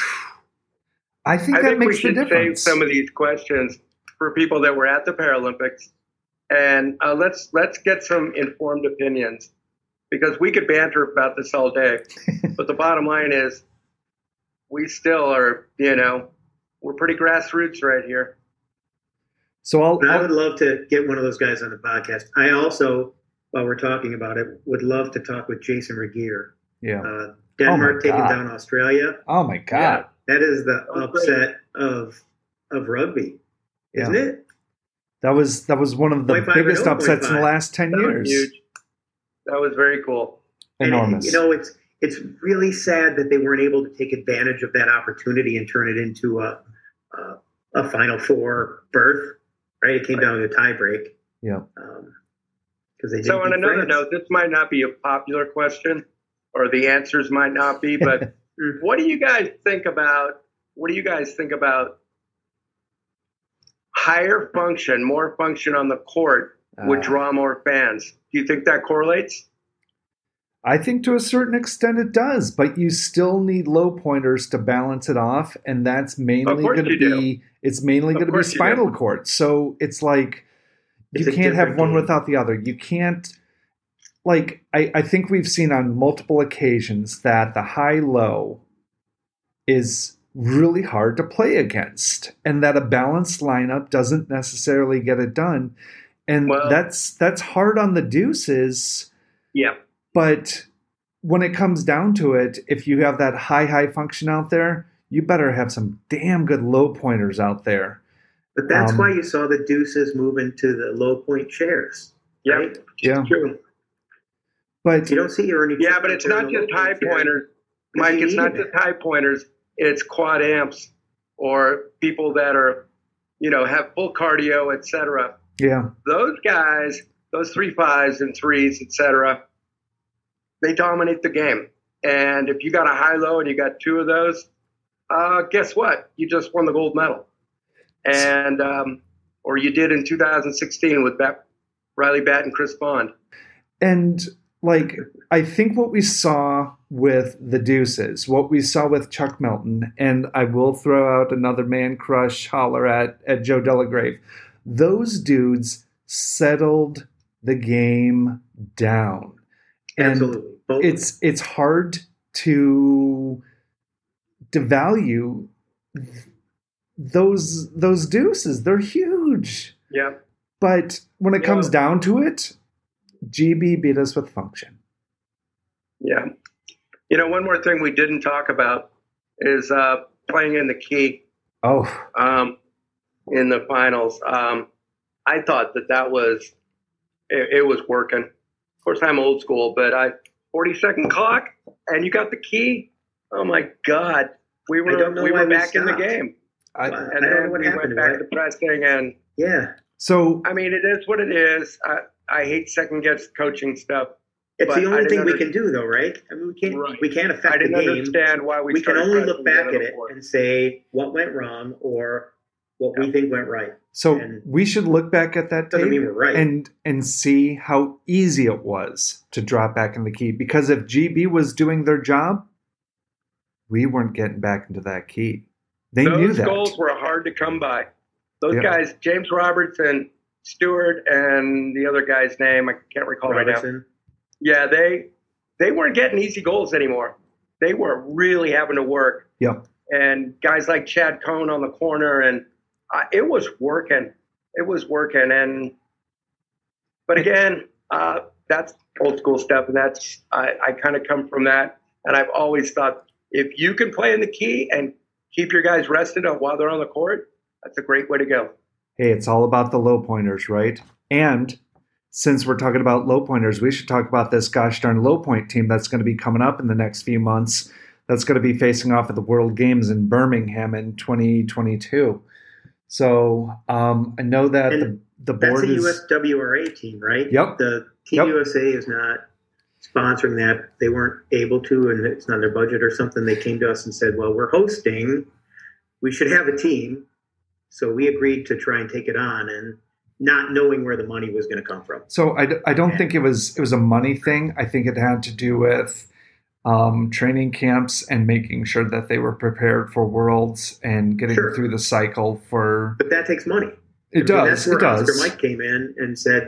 I think that makes the difference. We should save some of these questions for people that were at the Paralympics, and let's get some informed opinions, because we could banter about this all day. But the bottom line is, we still are, we're pretty grassroots right here. So I would love to get one of those guys on the podcast. I also, while we're talking about it, would love to talk with Jason Regier. Yeah. Denmark taking down Australia. Oh my God. Yeah, that is the upset of rugby, isn't it? That was one of the biggest upsets in the last 10 years. Huge. That was very cool. Enormous. And, it's really sad that they weren't able to take advantage of that opportunity and turn it into a Final Four berth. Right, it came down to a tie break. Yeah. So on another note, this might not be a popular question, or the answers might not be, but what do you guys think about? Higher function, more function on the court would draw more fans? Do you think that correlates? I think to a certain extent it does, but you still need low pointers to balance it off, and that's mainly going to be spinal cord. So it's like you can't have one without the other. You can't I think we've seen on multiple occasions that the high-low is really hard to play against, and that a balanced lineup doesn't necessarily get it done. And that's hard on the deuces. Yeah. But when it comes down to it, if you have that high function out there, you better have some damn good low pointers out there. But that's why you saw the deuces move into the low point chairs. Right? Yeah. True. But you don't see Ernie. Yeah, but it's not just high pointers, Mike. It's not just high pointers. It's quad amps or people that are, have full cardio, etc. Yeah. Those guys, those 3.5s and 3s, etc. They dominate the game. And if you got a high-low and you got two of those, guess what? You just won the gold medal. And or you did in 2016 with Riley Batt and Chris Bond. And I think what we saw with the Deuces, what we saw with Chuck Melton, and I will throw out another man crush holler at Joe Delagrave, those dudes settled the game down. And absolutely. It's hard to devalue those deuces. They're huge. Yeah. But when it comes down to it, GB beat us with function. Yeah. One more thing we didn't talk about is playing in the key. Oh. In the finals. I thought that was it was working. Of course, I'm old school, but 40-second clock, and you got the key. Oh my God, we were back in the game. And then we went back to pressing, and So I mean, it is what it is. I hate second guess coaching stuff. It's the only thing we can do, though, right? I mean, we can't affect the game. I didn't understand why we can only look back at it and say what went wrong or what we think went right. So we should look back at that tape right. and see how easy it was to drop back in the key. Because if GB was doing their job, we weren't getting back into that key. They knew that. Those goals were hard to come by. Those guys, James Robertson, Stewart, and the other guy's name, I can't recall right now. Yeah, they weren't getting easy goals anymore. They were really having to work. Yep. And guys like Chad Cohn on the corner, and it was working. It was working. But again, that's old school stuff, and that's I kind of come from that. And I've always thought if you can play in the key and keep your guys rested while they're on the court, that's a great way to go. Hey, it's all about the low pointers, right? And since we're talking about low pointers, we should talk about this gosh darn low point team that's going to be coming up in the next few months. That's going to be facing off at the World Games in Birmingham in 2022. So I know that the board is... That's a USWRA team, right? Yep. The Team USA is not sponsoring that. They weren't able to, and it's not their budget or something. They came to us and said, well, we're hosting. We should have a team. So we agreed to try and take it on, and not knowing where the money was going to come from. So I don't think it was a money thing. I think it had to do with training camps and making sure that they were prepared for Worlds and getting through the cycle for. But that takes money. It does. That's where Oscar Mike came in and said,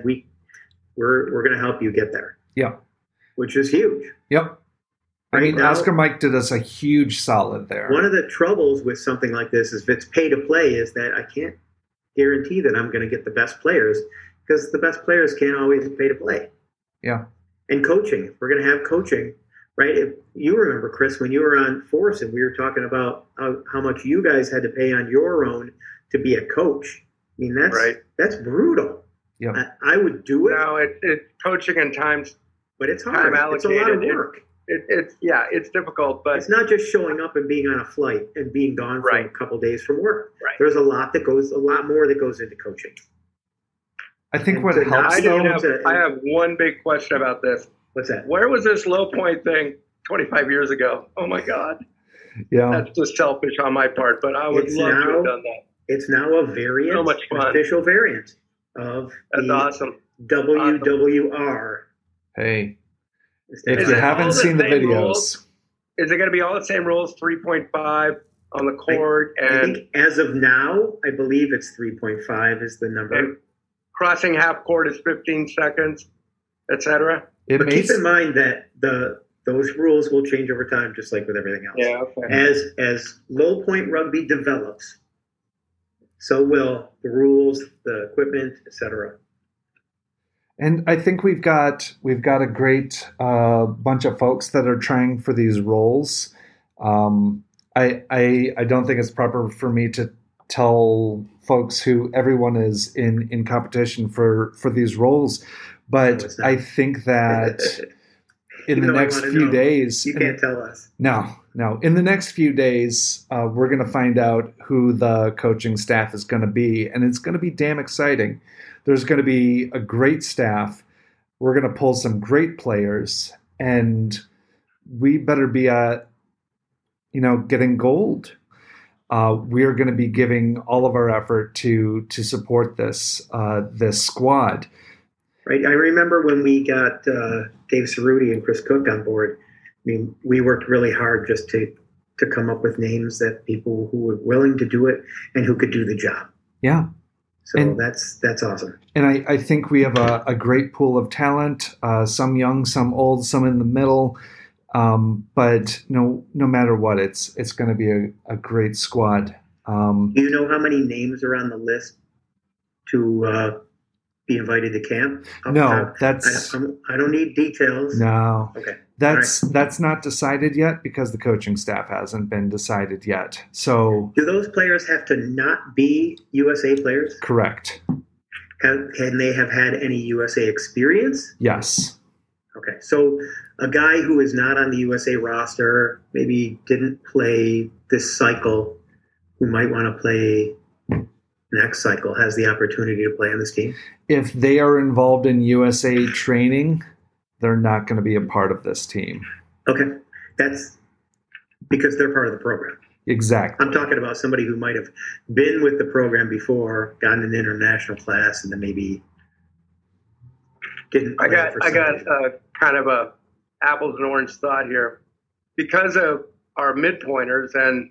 we're going to help you get there. Yeah. Which is huge. Yep. I mean, Oscar Mike did us a huge solid there. One of the troubles with something like this is if it's pay to play is that I can't guarantee that I'm going to get the best players because the best players can't always pay to play. Yeah. And coaching. If we're going to have coaching, right? If you remember, Chris, when you were on Force and we were talking about how much you guys had to pay on your own to be a coach. I mean, that's brutal. Yep. I would do it. No, it's coaching and times but it's time hard. It's a lot of allocated. work. It's difficult, but It's not just showing up and being on a flight and being gone for Right. a couple days from work. Right. There's a lot more that goes into coaching. I think And what to helps not- though. I have one big question about this. What's that? Where was this low point thing 25 years ago? Oh my God. Yeah. That's just selfish on my part, but I would It's love to now- have done that. It's now a variant, So much an fun. official variant of That's the awesome. WWR. Hey, Is if it you all haven't the same the same videos, rules? Is it going to be all the same rules? 3.5 on the court I and think as of now, I believe it's 3.5 is the number. and crossing half court is 15 seconds, etc. it But makes keep in mind that those rules will change over time, just like with everything else. Yeah. Okay. As low point rugby develops, so will the rules, the equipment, etc. And I think we've got a great bunch of folks that are trying for these roles. I don't think it's proper for me to tell folks who everyone is in competition for these roles, but No, it's not. I think that in the Even though I next wanna few know, days, You can't tell us. no. In the next few days, we're going to find out who the coaching staff is going to be, and it's going to be damn exciting. There's going to be a great staff. We're going to pull some great players, and we better be getting gold. We are going to be giving all of our effort to support this squad. Right. I remember when we got Dave Cerruti and Chris Cook on board. I mean, we worked really hard just to come up with names that people who were willing to do it and who could do the job. Yeah. So And- that's awesome. And I think we have a great pool of talent, some young, some old, some in the middle. But no matter what, it's going to be a great squad. Do you know how many names are on the list to be invited to camp? No, that's I don't need details. no. Okay. That's not decided yet because the coaching staff hasn't been decided yet. So Do those players have to not be USA players? correct. Can they have had any USA experience? Yes. Okay, so a guy who is not on the USA roster, maybe didn't play this cycle, who might want to play next cycle, has the opportunity to play on this team? If they are involved in USA training, they're not going to be a part of this team. Okay, that's because they're part of the program. Exactly. I'm talking about somebody who might have been with the program before, gotten an international class, and then maybe didn't play for I got somebody. kind of a apples and orange thought here. Because of our midpointers and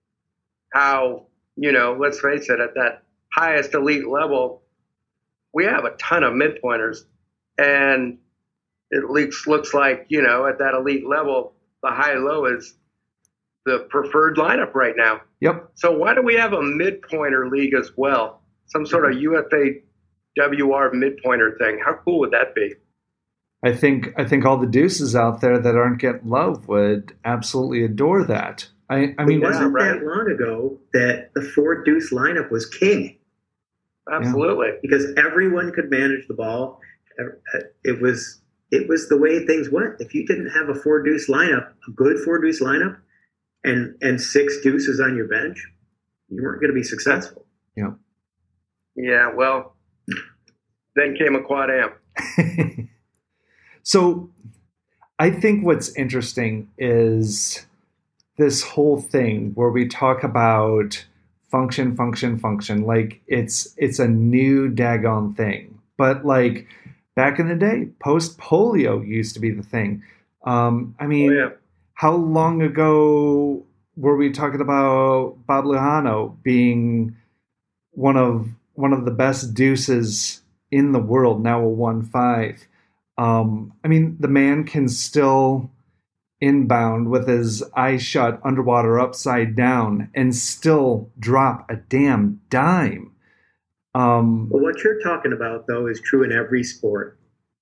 how, let's face it, at that highest elite level, we have a ton of midpointers. And it looks like, at that elite level, the high-low is the preferred lineup right now. Yep. So why do we have a mid-pointer league as well? Some sort of UFAWR mid-pointer thing. How cool would that be? I think all the deuces out there that aren't getting love would absolutely adore that. I mean, It wasn't right. that long ago that the 4-deuce lineup was king Absolutely. because everyone could manage the ball. It was the way things went. If you didn't have a 4-deuce lineup, a good 4-deuce lineup, and 6 deuces on your bench, you weren't going to be successful. Yeah, well, then came a quad amp. So I think what's interesting is this whole thing where we talk about function, like it's a new daggone thing. But like back in the day, post polio used to be the thing. I mean, Oh, yeah. how long ago were we talking about Bob Lujano being one of the best deuces in the world, now a 1-5? I mean, the man can still inbound with his eyes shut, underwater, upside down, and still drop a damn dime. Well, what you're talking about, though, is true in every sport.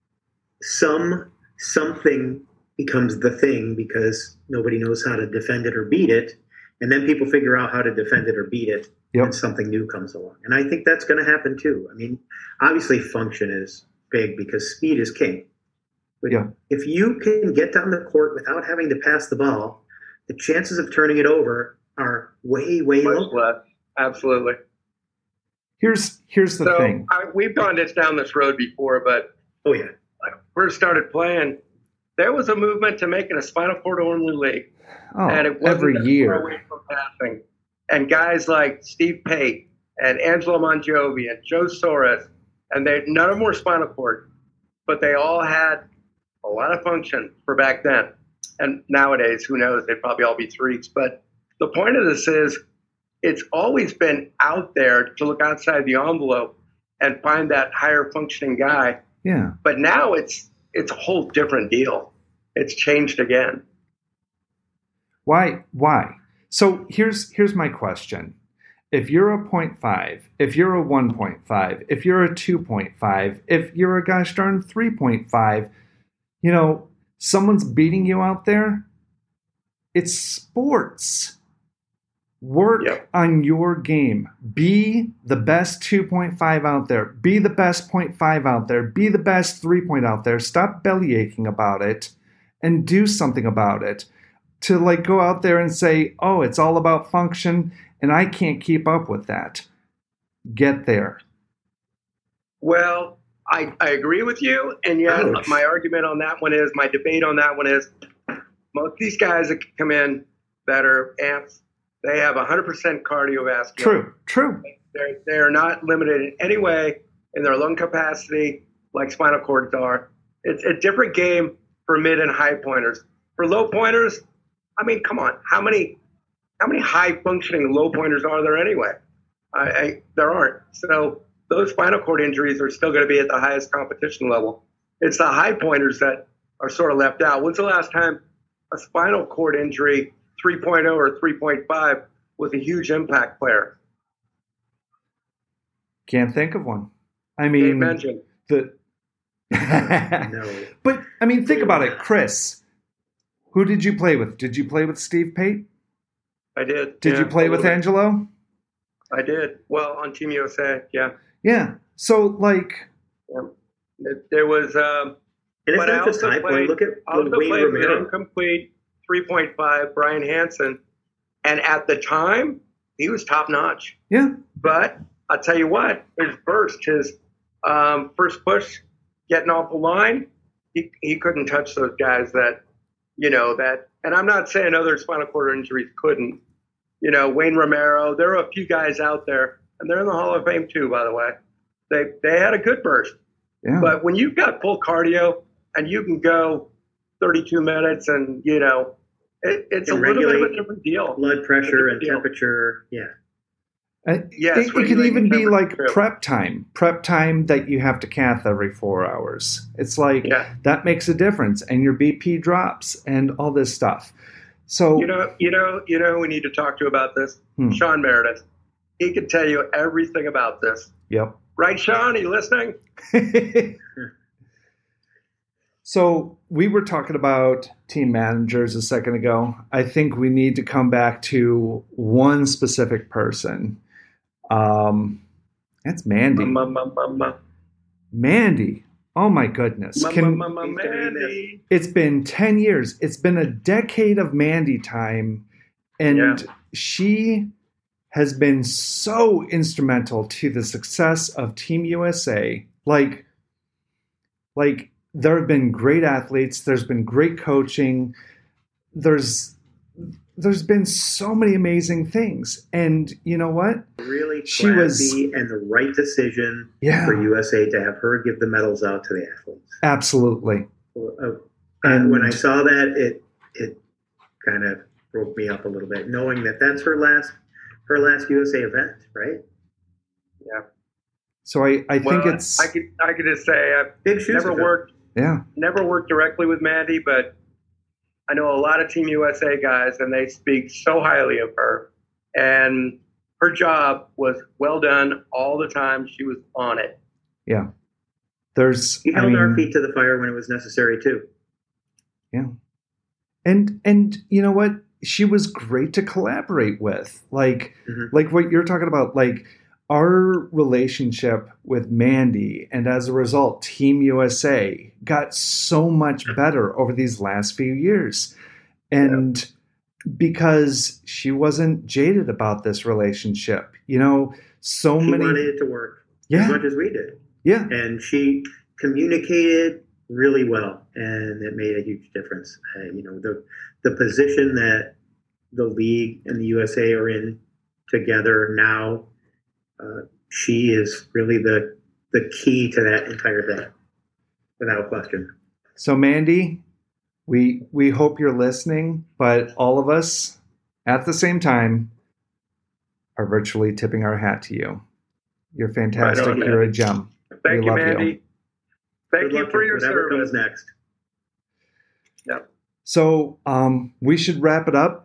Something becomes the thing because nobody knows how to defend it or beat it, and then people figure out how to defend it or beat it, Yep. and something new comes along. And I think that's going to happen too. I mean, obviously, function is big because speed is king. Yeah. If you can get down the court without having to pass the ball, the chances of turning it over are way, way Much lower. less. Absolutely. Here's the thing. We've gone down this road before, but Oh yeah, when I first started playing, there was a movement to making a spinal cord only league. Oh, And it wasn't every that far year. away from passing. And guys like Steve Pate and Angelo Monjovi and Joe Soros, and none of them were spinal cord, but they all had a lot of function for back then. And nowadays, who knows, they'd probably all be freaks. But the point of this is, it's always been out there to look outside the envelope and find that higher functioning guy. Yeah. But now it's a whole different deal. It's changed again. Why? So here's my question. If you're a 0.5, if you're a 1.5, if you're a 2.5, if you're a gosh darn 3.5, someone's beating you out there, it's sports. Work on your game. Be the best 2.5 out there. Be the best 0.5 out there. Be the best 3 out there. Stop belly aching about it and do something about it. To go out there and say, oh, it's all about function and I can't keep up with that. Get there. Well, I agree with you. And yet my argument on that one is, my debate on that one is, most of these guys that come in that are amps, they have 100% cardiovascular. True. They're not limited in any way in their lung capacity like spinal cords are. It's a different game for mid and high pointers. For low pointers, I mean, come on. How many high functioning low pointers are there anyway? There aren't. So those spinal cord injuries are still going to be at the highest competition level. It's the high pointers that are sort of left out. When's the last time a spinal cord injury 3.0 or 3.5 was a huge impact player? Can't think of one. I mean, mentioned. No. But I mean, think about it, Chris. Who did you play with? Did you play with Steve Pate? I did. Did you play with Angelo? I did. Well, on Team USA, yeah. Yeah. So, there was. And it's but not just high point. Look at Wayne Romero. Incomplete 3.5, Brian Hansen. And at the time, he was top notch. Yeah. But I'll tell you what, his burst, his first push, getting off the line, he couldn't touch those guys that. And I'm not saying other spinal cord injuries couldn't. Wayne Romero, there are a few guys out there, and they're in the Hall of Fame too, by the way. They had a good burst. Yeah. But when you've got full cardio and you can go 32 minutes and, it's a little bit of a different deal. Blood pressure and temperature, yeah. Yes, it could even be like prep time that you have to cath every 4 hours. It's that makes a difference, and your BP drops and all this stuff. So we need to talk to about this. Sean Meredith, he can tell you everything about this. Yep. Right, Sean? Are you listening? So we were talking about team managers a second ago. I think we need to come back to one specific person. That's Mandy. Mandy. Oh my goodness. Mandy. It's been 10 years. It's been a decade of Mandy time. And she has been so instrumental to the success of Team USA. Like there have been great athletes. There's been great coaching. There's been so many amazing things. And you know what? Really classy and the right decision for USA to have her give the medals out to the athletes. Absolutely. And when I saw that, it kind of broke me up a little bit, knowing that that's her last USA event, right? Yeah. So I think it's. I could just say I've never worked directly with Mandy, but I know a lot of Team USA guys, and they speak so highly of her. And her job was well done all the time. She was on it. Yeah. She held our feet to the fire when it was necessary too. Yeah. And you know what? She was great to collaborate with. Like what you're talking about, like our relationship with Mandy, and as a result, Team USA, got so much better over these last few years. And because she wasn't jaded about this relationship, you know, She wanted it to work as much as we did. Yeah. And she communicated really well, and it made a huge difference. You know, the position that the league and the USA are in together now, she is really the key to that entire thing, without question. So, Mandy, we hope you're listening, but all of us at the same time are virtually tipping our hat to you. You're fantastic. Right on, You're a gem. Thank we you, love Mandy. you. Thank you for your whatever service. comes next. Yeah. So we should wrap it up.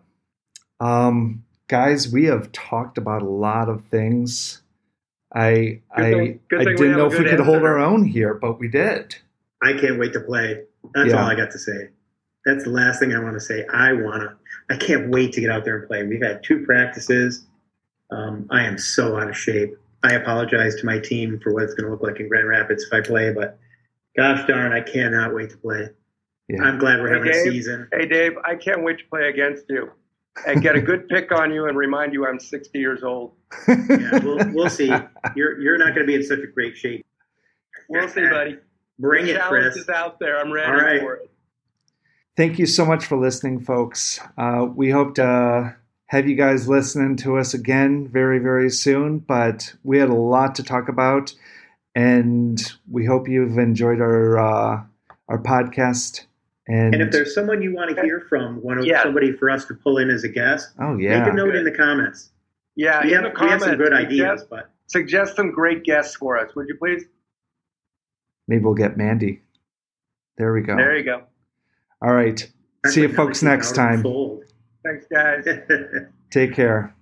Guys, we have talked about a lot of things. I didn't know if we could hold our own here, but we did. I can't wait to play. That's all I got to say. That's the last thing I want to say. I can't wait to get out there and play. We've had 2 practices. I am so out of shape. I apologize to my team for what it's going to look like in Grand Rapids if I play, but gosh darn, I cannot wait to play. Yeah. I'm glad we're having a season. Hey, Dave, I can't wait to play against you and get a good pick on you and remind you I'm 60 years old. Yeah, we'll see. You're not going to be in such a great shape. We'll see, buddy. Bring it, Chris. The challenge is out there. I'm ready for it. Thank you so much for listening, folks. We hope to have you guys listening to us again very, very soon, but we had a lot to talk about, and we hope you've enjoyed our podcast. And if there's someone you want to hear from, somebody for us to pull in as a guest, make a note in the comments. Yeah, we have some good ideas, but suggest some great guests for us, would you please? Maybe we'll get Mandy. There we go. There you go. All right. See you folks next time. Thanks, guys. Take care.